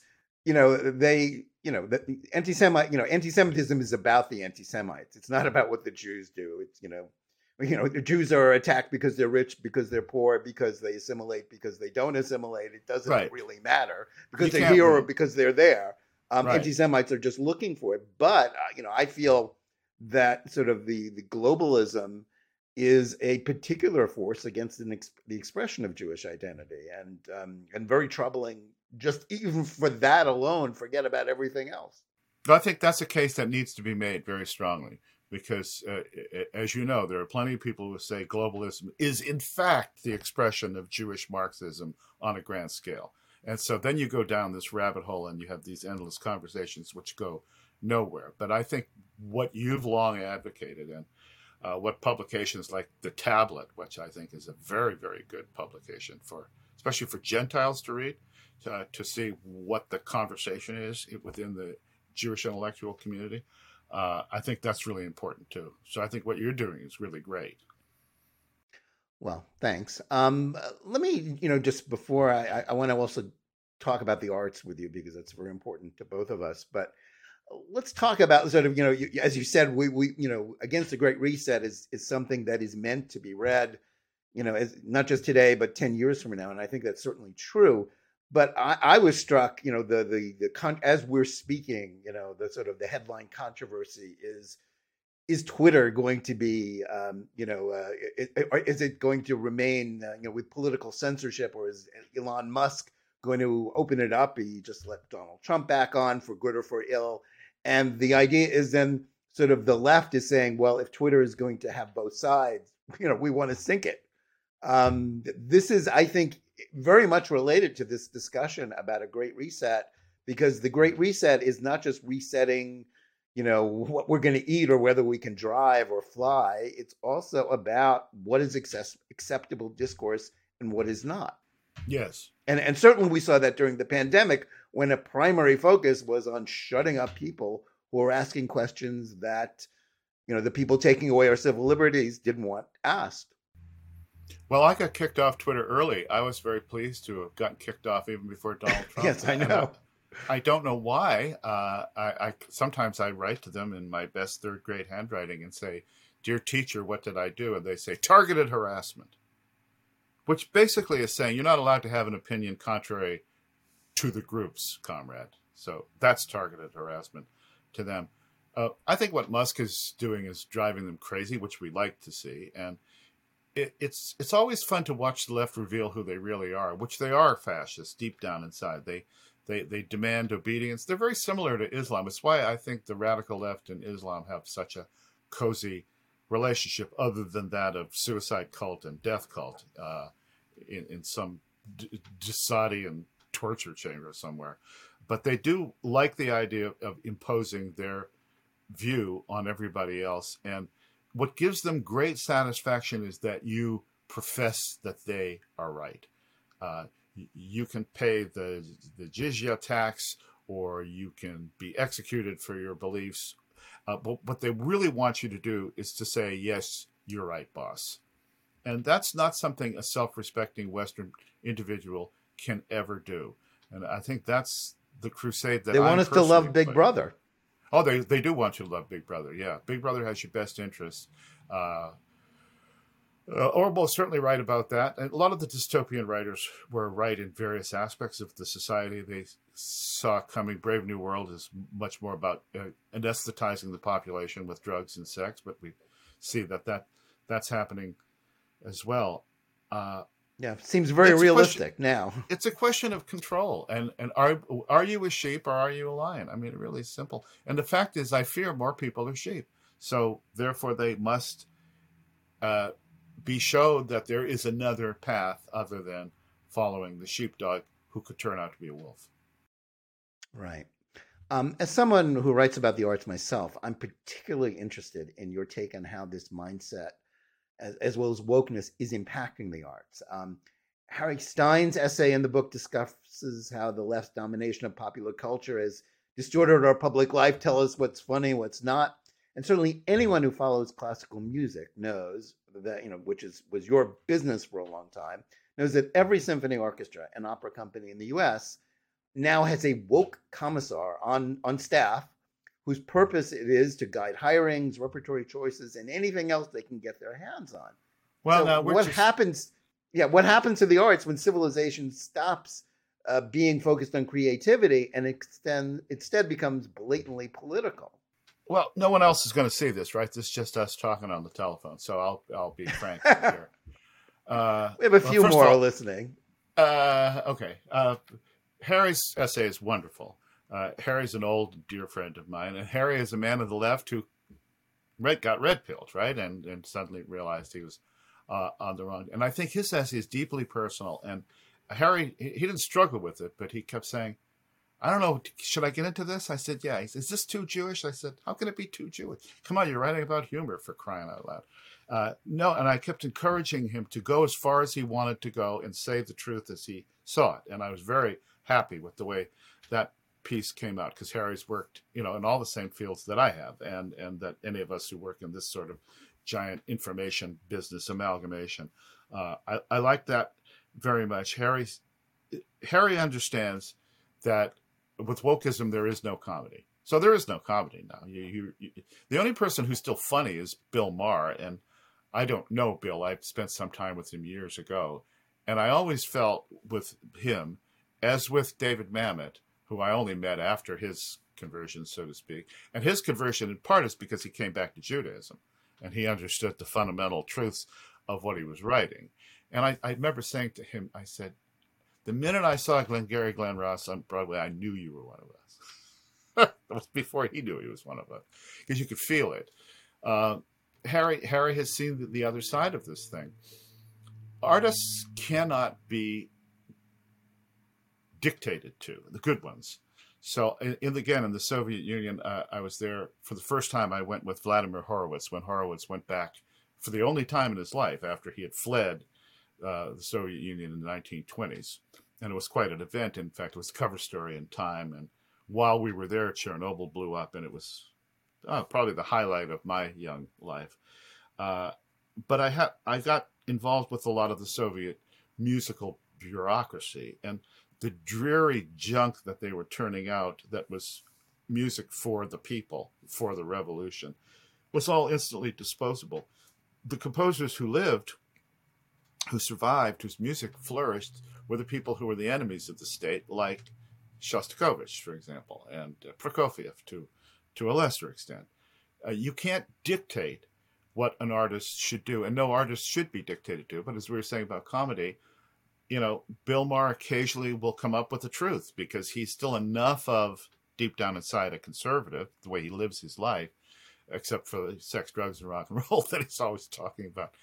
anti-Semitism is about the anti-Semites. It's not about what the Jews do. It's, the Jews are attacked because they're rich, because they're poor, because they assimilate, because they don't assimilate. It doesn't really matter because they're here or because they're there. Anti-Semites are just looking for it. But, I feel that sort of the globalism is a particular force against the expression of Jewish identity, and very troubling. Just even for that alone, forget about everything else. I think that's a case that needs to be made very strongly because, as you know, there are plenty of people who say globalism is in fact the expression of Jewish Marxism on a grand scale. And so then you go down this rabbit hole and you have these endless conversations which go nowhere. But I think what you've long advocated and what publications like The Tablet, which I think is a very, very good publication especially for Gentiles to read, to see what the conversation is within the Jewish intellectual community. I think that's really important too. So I think what you're doing is really great. Well, thanks. Let me, just before I want to also talk about the arts with you because that's very important to both of us. But let's talk about sort of, as you said, we Against the Great Reset is something that is meant to be read, as not just today, but 10 years from now. And I think that's certainly true. But I was struck, as we're speaking, the sort of the headline controversy is Twitter going to be, is it going to remain, with political censorship, or is Elon Musk going to open it up? He just let Donald Trump back on for good or for ill. And the idea is then sort of the left is saying, well, if Twitter is going to have both sides, we want to sink it. This is, I think, very much related to this discussion about a Great Reset, because the Great Reset is not just resetting, what we're going to eat or whether we can drive or fly. It's also about what is acceptable discourse and what is not. Yes. And certainly we saw that during the pandemic when a primary focus was on shutting up people who were asking questions that, the people taking away our civil liberties didn't want asked. Well, I got kicked off Twitter early. I was very pleased to have gotten kicked off even before Donald Trump. Yes, I know. I don't know why. I sometimes I write to them in my best third grade handwriting and say, "Dear teacher, what did I do?" And they say, "Targeted harassment," which basically is saying you're not allowed to have an opinion contrary to the group's, comrade. So that's targeted harassment to them. I think what Musk is doing is driving them crazy, which we like to see. And it's always fun to watch the left reveal who they really are, which they are fascists deep down inside. They demand obedience. They're very similar to Islam. It's why I think the radical left and Islam have such a cozy relationship other than that of suicide cult and death cult in some Disadian torture chamber somewhere. But they do like the idea of imposing their view on everybody else. And what gives them great satisfaction is that you profess that they are right. You can pay the jizya tax, or you can be executed for your beliefs. But what they really want you to do is to say, yes, you're right, boss. And that's not something a self-respecting Western individual can ever do. And I think that's the crusade that they want us to love Big Brother. Oh, they do want you to love Big Brother. Yeah, Big Brother has your best interests. Orwell's certainly right about that. And a lot of the dystopian writers were right in various aspects of the society they saw coming. Brave New World is much more about anesthetizing the population with drugs and sex, but we see that's happening as well. Yeah, seems very realistic now. It's a question of control. And are you a sheep or are you a lion? I mean, really simple. And the fact is, I fear more people are sheep. So therefore, they must be showed that there is another path other than following the sheepdog who could turn out to be a wolf. Right. As someone who writes about the arts myself, I'm particularly interested in your take on how this mindset, as well as wokeness, is impacting the arts. Harry Stein's essay in the book discusses how the left's domination of popular culture has distorted our public life, tell us what's funny, what's not. And certainly anyone who follows classical music knows that, which was your business for a long time, knows that every symphony orchestra and opera company in the U.S. now has a woke commissar on staff whose purpose it is to guide hirings, repertory choices, and anything else they can get their hands on. Well, so what happens to the arts when civilization stops being focused on creativity and instead becomes blatantly political? Well, no one else is going to see this, right? This is just us talking on the telephone. So I'll be frank here. We have a few more listening. Okay. Harry's essay is wonderful. Harry's an old dear friend of mine, and Harry is a man of the left who got red pilled, right? And suddenly realized he was on the wrong. And I think his essay is deeply personal. And Harry, he didn't struggle with it, but he kept saying, I don't know, should I get into this? I said, yeah. He said, is this too Jewish? I said, how can it be too Jewish? Come on, you're writing about humor, for crying out loud. No, and I kept encouraging him to go as far as he wanted to go and say the truth as he saw it. And I was very happy with the way that piece came out, because Harry's worked, in all the same fields that I have, and that any of us who work in this sort of giant information business amalgamation. I like that very much. Harry understands that with wokeism, there is no comedy. So there is no comedy now. The only person who's still funny is Bill Maher, and I don't know Bill. I spent some time with him years ago, and I always felt with him, as with David Mamet, who I only met after his conversion, so to speak. And his conversion, in part, is because he came back to Judaism, and he understood the fundamental truths of what he was writing. And I remember saying to him, I said, the minute I saw Glengarry Glen Ross on Broadway, I knew you were one of us. That was before he knew he was one of us, because you could feel it. Harry has seen the other side of this thing. Artists cannot be dictated to, the good ones. So in the Soviet Union, I was there for the first time. I went with Vladimir Horowitz when Horowitz went back for the only time in his life after he had fled the Soviet Union in the 1920s. And it was quite an event. In fact, it was a cover story in Time. And while we were there, Chernobyl blew up, and it was probably the highlight of my young life. But I got involved with a lot of the Soviet musical bureaucracy, and the dreary junk that they were turning out that was music for the people, for the revolution, was all instantly disposable. The composers who lived, who survived, whose music flourished, were the people who were the enemies of the state, like Shostakovich, for example, and Prokofiev to a lesser extent. You can't dictate what an artist should do, and no artist should be dictated to. But as we were saying about comedy, Bill Maher occasionally will come up with the truth, because he's still enough of, deep down inside, a conservative, the way he lives his life, except for the sex, drugs, and rock and roll that he's always talking about.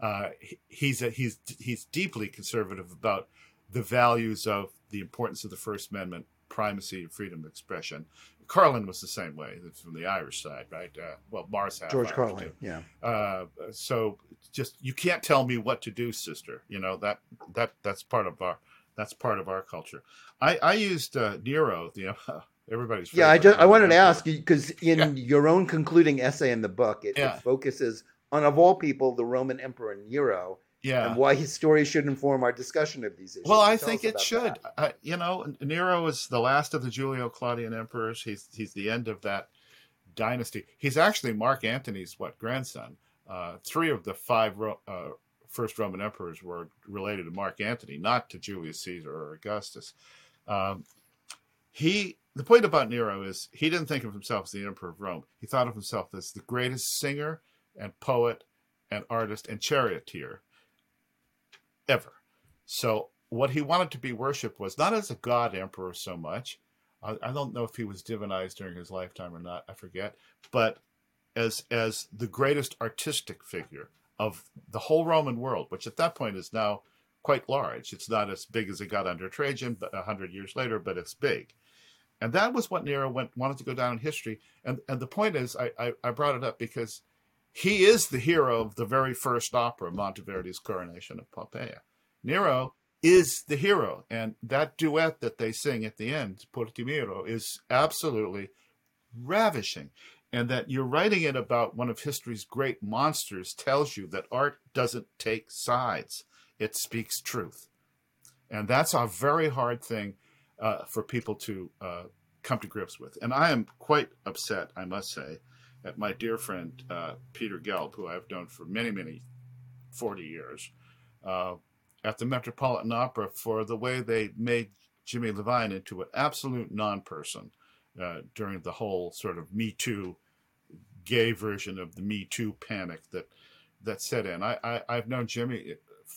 He's deeply conservative about the values of the importance of the First Amendment, primacy, and freedom of expression. Carlin was the same way. It's from the Irish side, right? Mars half George Irish Carlin, too. yeah. So just you can't tell me what to do, sister. That's part of our culture. I used Nero, everybody's favorite. Yeah, I wanted to ask you because in your own concluding essay in the book, it focuses on, of all people, the Roman Emperor Nero. Yeah. And why his story should inform our discussion of these issues. Well, I think it should. Nero is the last of the Julio-Claudian emperors. He's the end of that dynasty. He's actually Mark Antony's grandson. 3 of the 5 first Roman emperors were related to Mark Antony, not to Julius Caesar or Augustus. The point about Nero is he didn't think of himself as the emperor of Rome. He thought of himself as the greatest singer and poet and artist and charioteer ever. So what he wanted to be worshipped was not as a god emperor so much. I don't know if he was divinized during his lifetime or not. I forget. But as the greatest artistic figure of the whole Roman world, which at that point is now quite large. It's not as big as it got under Trajan, but 100 years later, but it's big. And that was what Nero wanted to go down in history. And the point is, I brought it up because he is the hero of the very first opera, Monteverdi's Coronation of Poppaea. Nero is the hero. And that duet that they sing at the end, Por Timiro, is absolutely ravishing. And that you're writing it about one of history's great monsters tells you that art doesn't take sides. It speaks truth. And that's a very hard thing for people to come to grips with. And I am quite upset, I must say, at my dear friend Peter Gelb, who I've known for many 40 years, at the Metropolitan Opera for the way they made Jimmy Levine into an absolute non-person during the whole sort of Me Too, gay version of the Me Too panic that set in. I've known Jimmy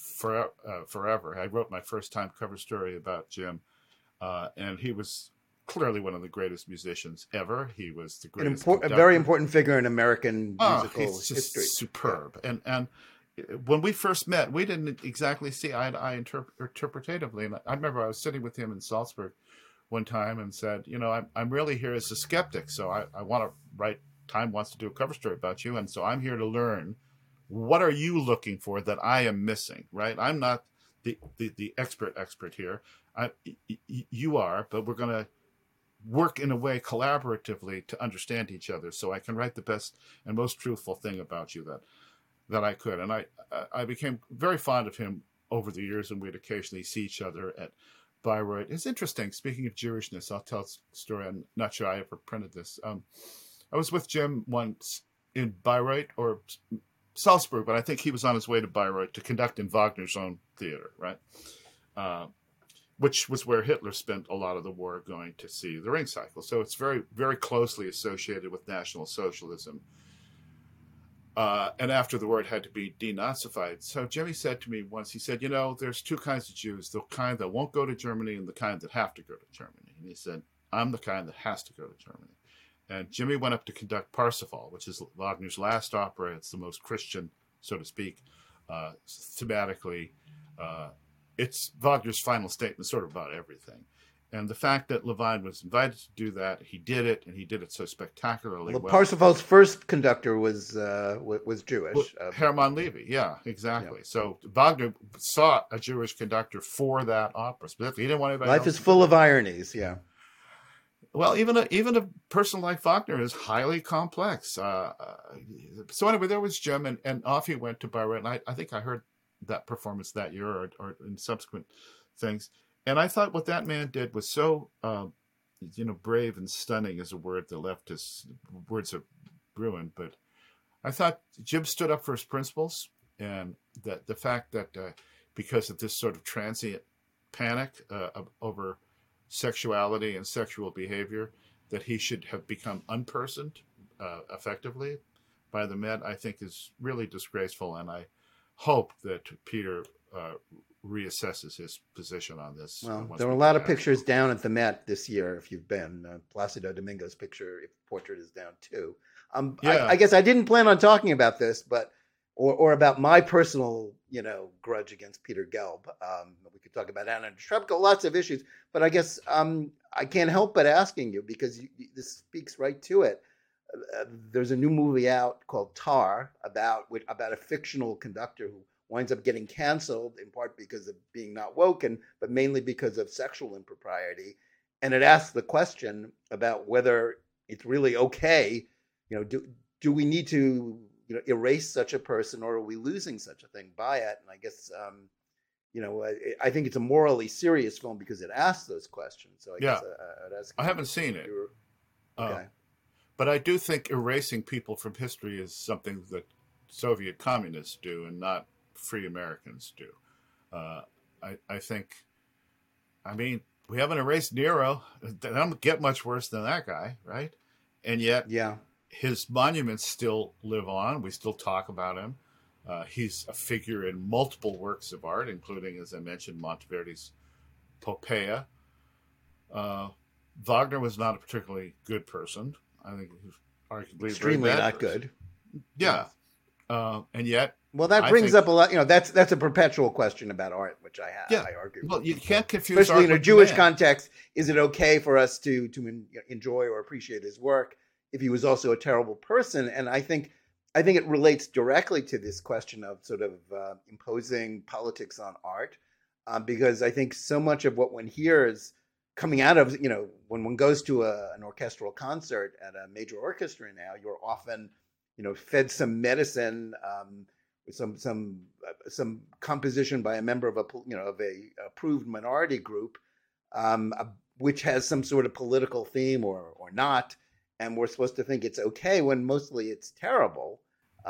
forever. I wrote my first time cover story about Jim, and he was clearly one of the greatest musicians ever. He was the greatest, a very important figure in American musical history. Superb. Yeah. And when we first met, we didn't exactly see eye to eye interpretatively. And I remember I was sitting with him in Salzburg one time and said, I'm really here as a skeptic, so I want to write. Time wants to do a cover story about you, and so I'm here to learn. What are you looking for that I am missing? Right? I'm not the expert here. You are, but we're going to work in a way collaboratively to understand each other, so I can write the best and most truthful thing about you that I could. And I became very fond of him over the years, and we'd occasionally see each other at Bayreuth. It's interesting. Speaking of Jewishness, I'll tell a story. I'm not sure I ever printed this. I was with Jim once in Bayreuth or Salzburg, but I think he was on his way to Bayreuth to conduct in Wagner's own theater, right? Which was where Hitler spent a lot of the war going to see the Ring Cycle. So it's very, very closely associated with National Socialism. And after the war, it had to be denazified. So Jimmy said to me once, he said, there's 2 kinds of Jews, the kind that won't go to Germany and the kind that have to go to Germany. And he said, I'm the kind that has to go to Germany. And Jimmy went up to conduct Parsifal, which is Wagner's last opera. It's the most Christian, so to speak, thematically. It's Wagner's final statement sort of about everything. And the fact that Levine was invited to do that, he did it, and he did it so spectacularly well. Parsifal's first conductor was Jewish. Hermann Levy, yeah, exactly. Yeah. So Wagner sought a Jewish conductor for that opera. Specifically, he didn't want anybody Life is full of ironies, yeah. Well, even a person like Wagner is highly complex. So anyway, there was Jim, and off he went to Bayreuth. And I think I heard that performance that year or in subsequent things. And I thought what that man did was so, brave and stunning is a word the leftist words are ruined. But I thought Jim stood up for his principles, and that the fact that because of this sort of transient panic over sexuality and sexual behavior, that he should have become unpersoned effectively by the Met, I think is really disgraceful. And I hope that Peter reassesses his position on this. Well, there were a lot of pictures down at the Met this year, if you've been. Placido Domingo's portrait is down too. Yeah. I guess I didn't plan on talking about this, but or about my personal, grudge against Peter Gelb. We could talk about Anna Netrebko, lots of issues, but I guess I can't help but asking you because this speaks right to it. There's a new movie out called Tar about a fictional conductor who winds up getting canceled in part because of being not woken, but mainly because of sexual impropriety. And it asks the question about whether it's really okay. Do we need to erase such a person, or are we losing such a thing by it? And I guess I think it's a morally serious film because it asks those questions. So I guess I'd ask. I haven't seen it. Okay. But I do think erasing people from history is something that Soviet communists do and not free Americans do. I think, we haven't erased Nero. They don't get much worse than that guy, right? And yet his monuments still live on. We still talk about him. He's a figure in multiple works of art, including, as I mentioned, Monteverdi's Popea. Wagner was not a particularly good person. I think he was arguably extremely not good. Yeah. And yet, well, that brings up a lot. That's a perpetual question about art, which I have. Yeah. I argue. Well, you can't confuse, especially art in a Jewish context. Is it okay for us to enjoy or appreciate his work if he was also a terrible person? And I think it relates directly to this question of sort of imposing politics on art, because I think so much of what one hears coming out of, when one goes to an orchestral concert at a major orchestra now, you're often, fed some medicine, some composition by a member of a approved minority group, which has some sort of political theme or not, and we're supposed to think it's okay when mostly it's terrible.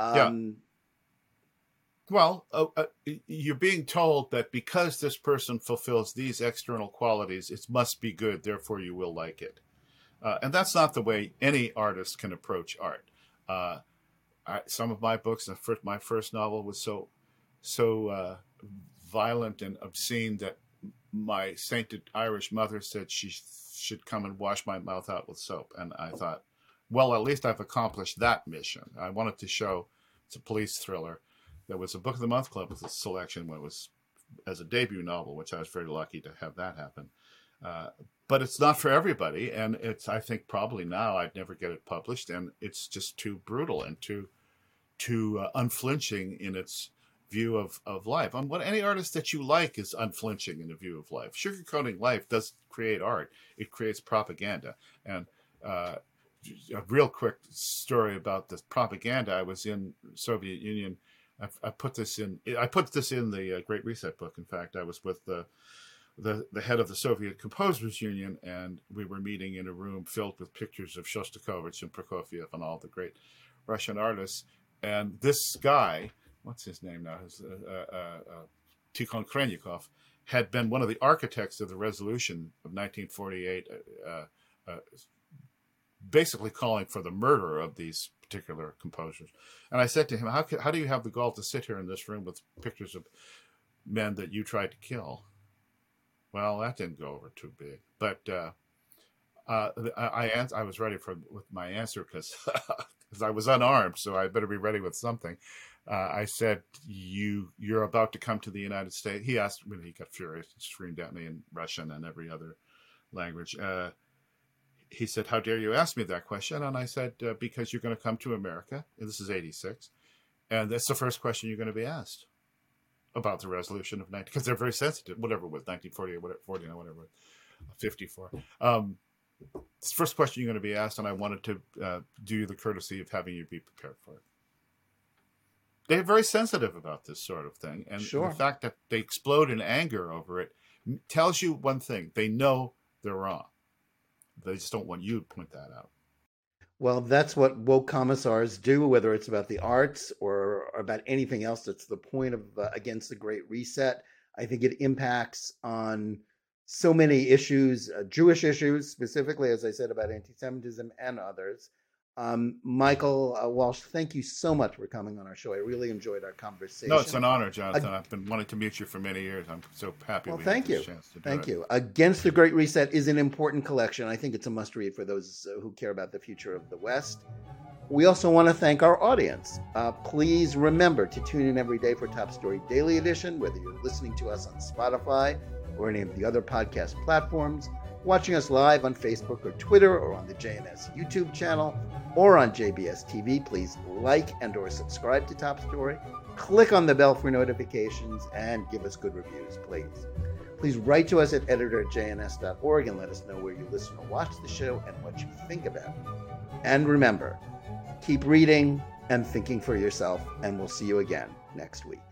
Well, you're being told that because this person fulfills these external qualities, it must be good, therefore you will like it. And that's not the way any artist can approach art. Some of my books, my first novel was so violent and obscene that my sainted Irish mother said she should come and wash my mouth out with soap. And I thought, well, at least I've accomplished that mission. I wanted to show it's a police thriller. There was a Book of the Month Club with a selection when it was as a debut novel, which I was very lucky to have that happen. But it's not for everybody, and I think probably now I'd never get it published, and it's just too brutal and too unflinching in its view of life. What any artist that you like is unflinching in the view of life. Sugarcoating life doesn't create art; it creates propaganda. And a real quick story about this propaganda. I was in Soviet Union. I put this in the Great Reset book. In fact, I was with the head of the Soviet Composers Union, and we were meeting in a room filled with pictures of Shostakovich and Prokofiev and all the great Russian artists. And this guy, what's his name now? Tikhon Khrennikov, had been one of the architects of the resolution of 1948, basically calling for the murder of these particular composers. And I said to him, how do you have the gall to sit here in this room with pictures of men that you tried to kill? Well, that didn't go over too big. But I was ready with my answer because I was unarmed, so I better be ready with something. I said, you're about to come to the United States. He asked me, he got furious and screamed at me in Russian and every other language. He said, how dare you ask me that question? And I said, because you're going to come to America. And this is 1986. And that's the first question you're going to be asked about the resolution of 19, because they're very sensitive, whatever it was, 1948, 49, whatever, 54. It's the first question you're going to be asked, and I wanted to do you the courtesy of having you be prepared for it. They're very sensitive about this sort of thing. And the fact that they explode in anger over it tells you one thing. They know they're wrong. They just don't want you to point that out. Well, that's what woke commissars do, whether it's about the arts or about anything else. That's the point of Against the Great Reset. I think it impacts on so many issues, Jewish issues, specifically, as I said, about anti-Semitism and others. Michael Walsh, thank you so much for coming on our show. I really enjoyed our conversation. No, it's an honor, Jonathan. I've been wanting to meet you for many years. I'm so happy we had this chance to do it. Thank you. Against the Great Reset is an important collection. I think it's a must-read for those who care about the future of the West. We also want to thank our audience. Please remember to tune in every day for Top Story Daily Edition, whether you're listening to us on Spotify or any of the other podcast platforms, watching us live on Facebook or Twitter, or on the JNS YouTube channel, or on JBS TV. Please like and or subscribe to Top Story. Click on the bell for notifications and give us good reviews, please. Please write to us at editor@jns.org and let us know where you listen or watch the show and what you think about it. And remember, keep reading and thinking for yourself, and we'll see you again next week.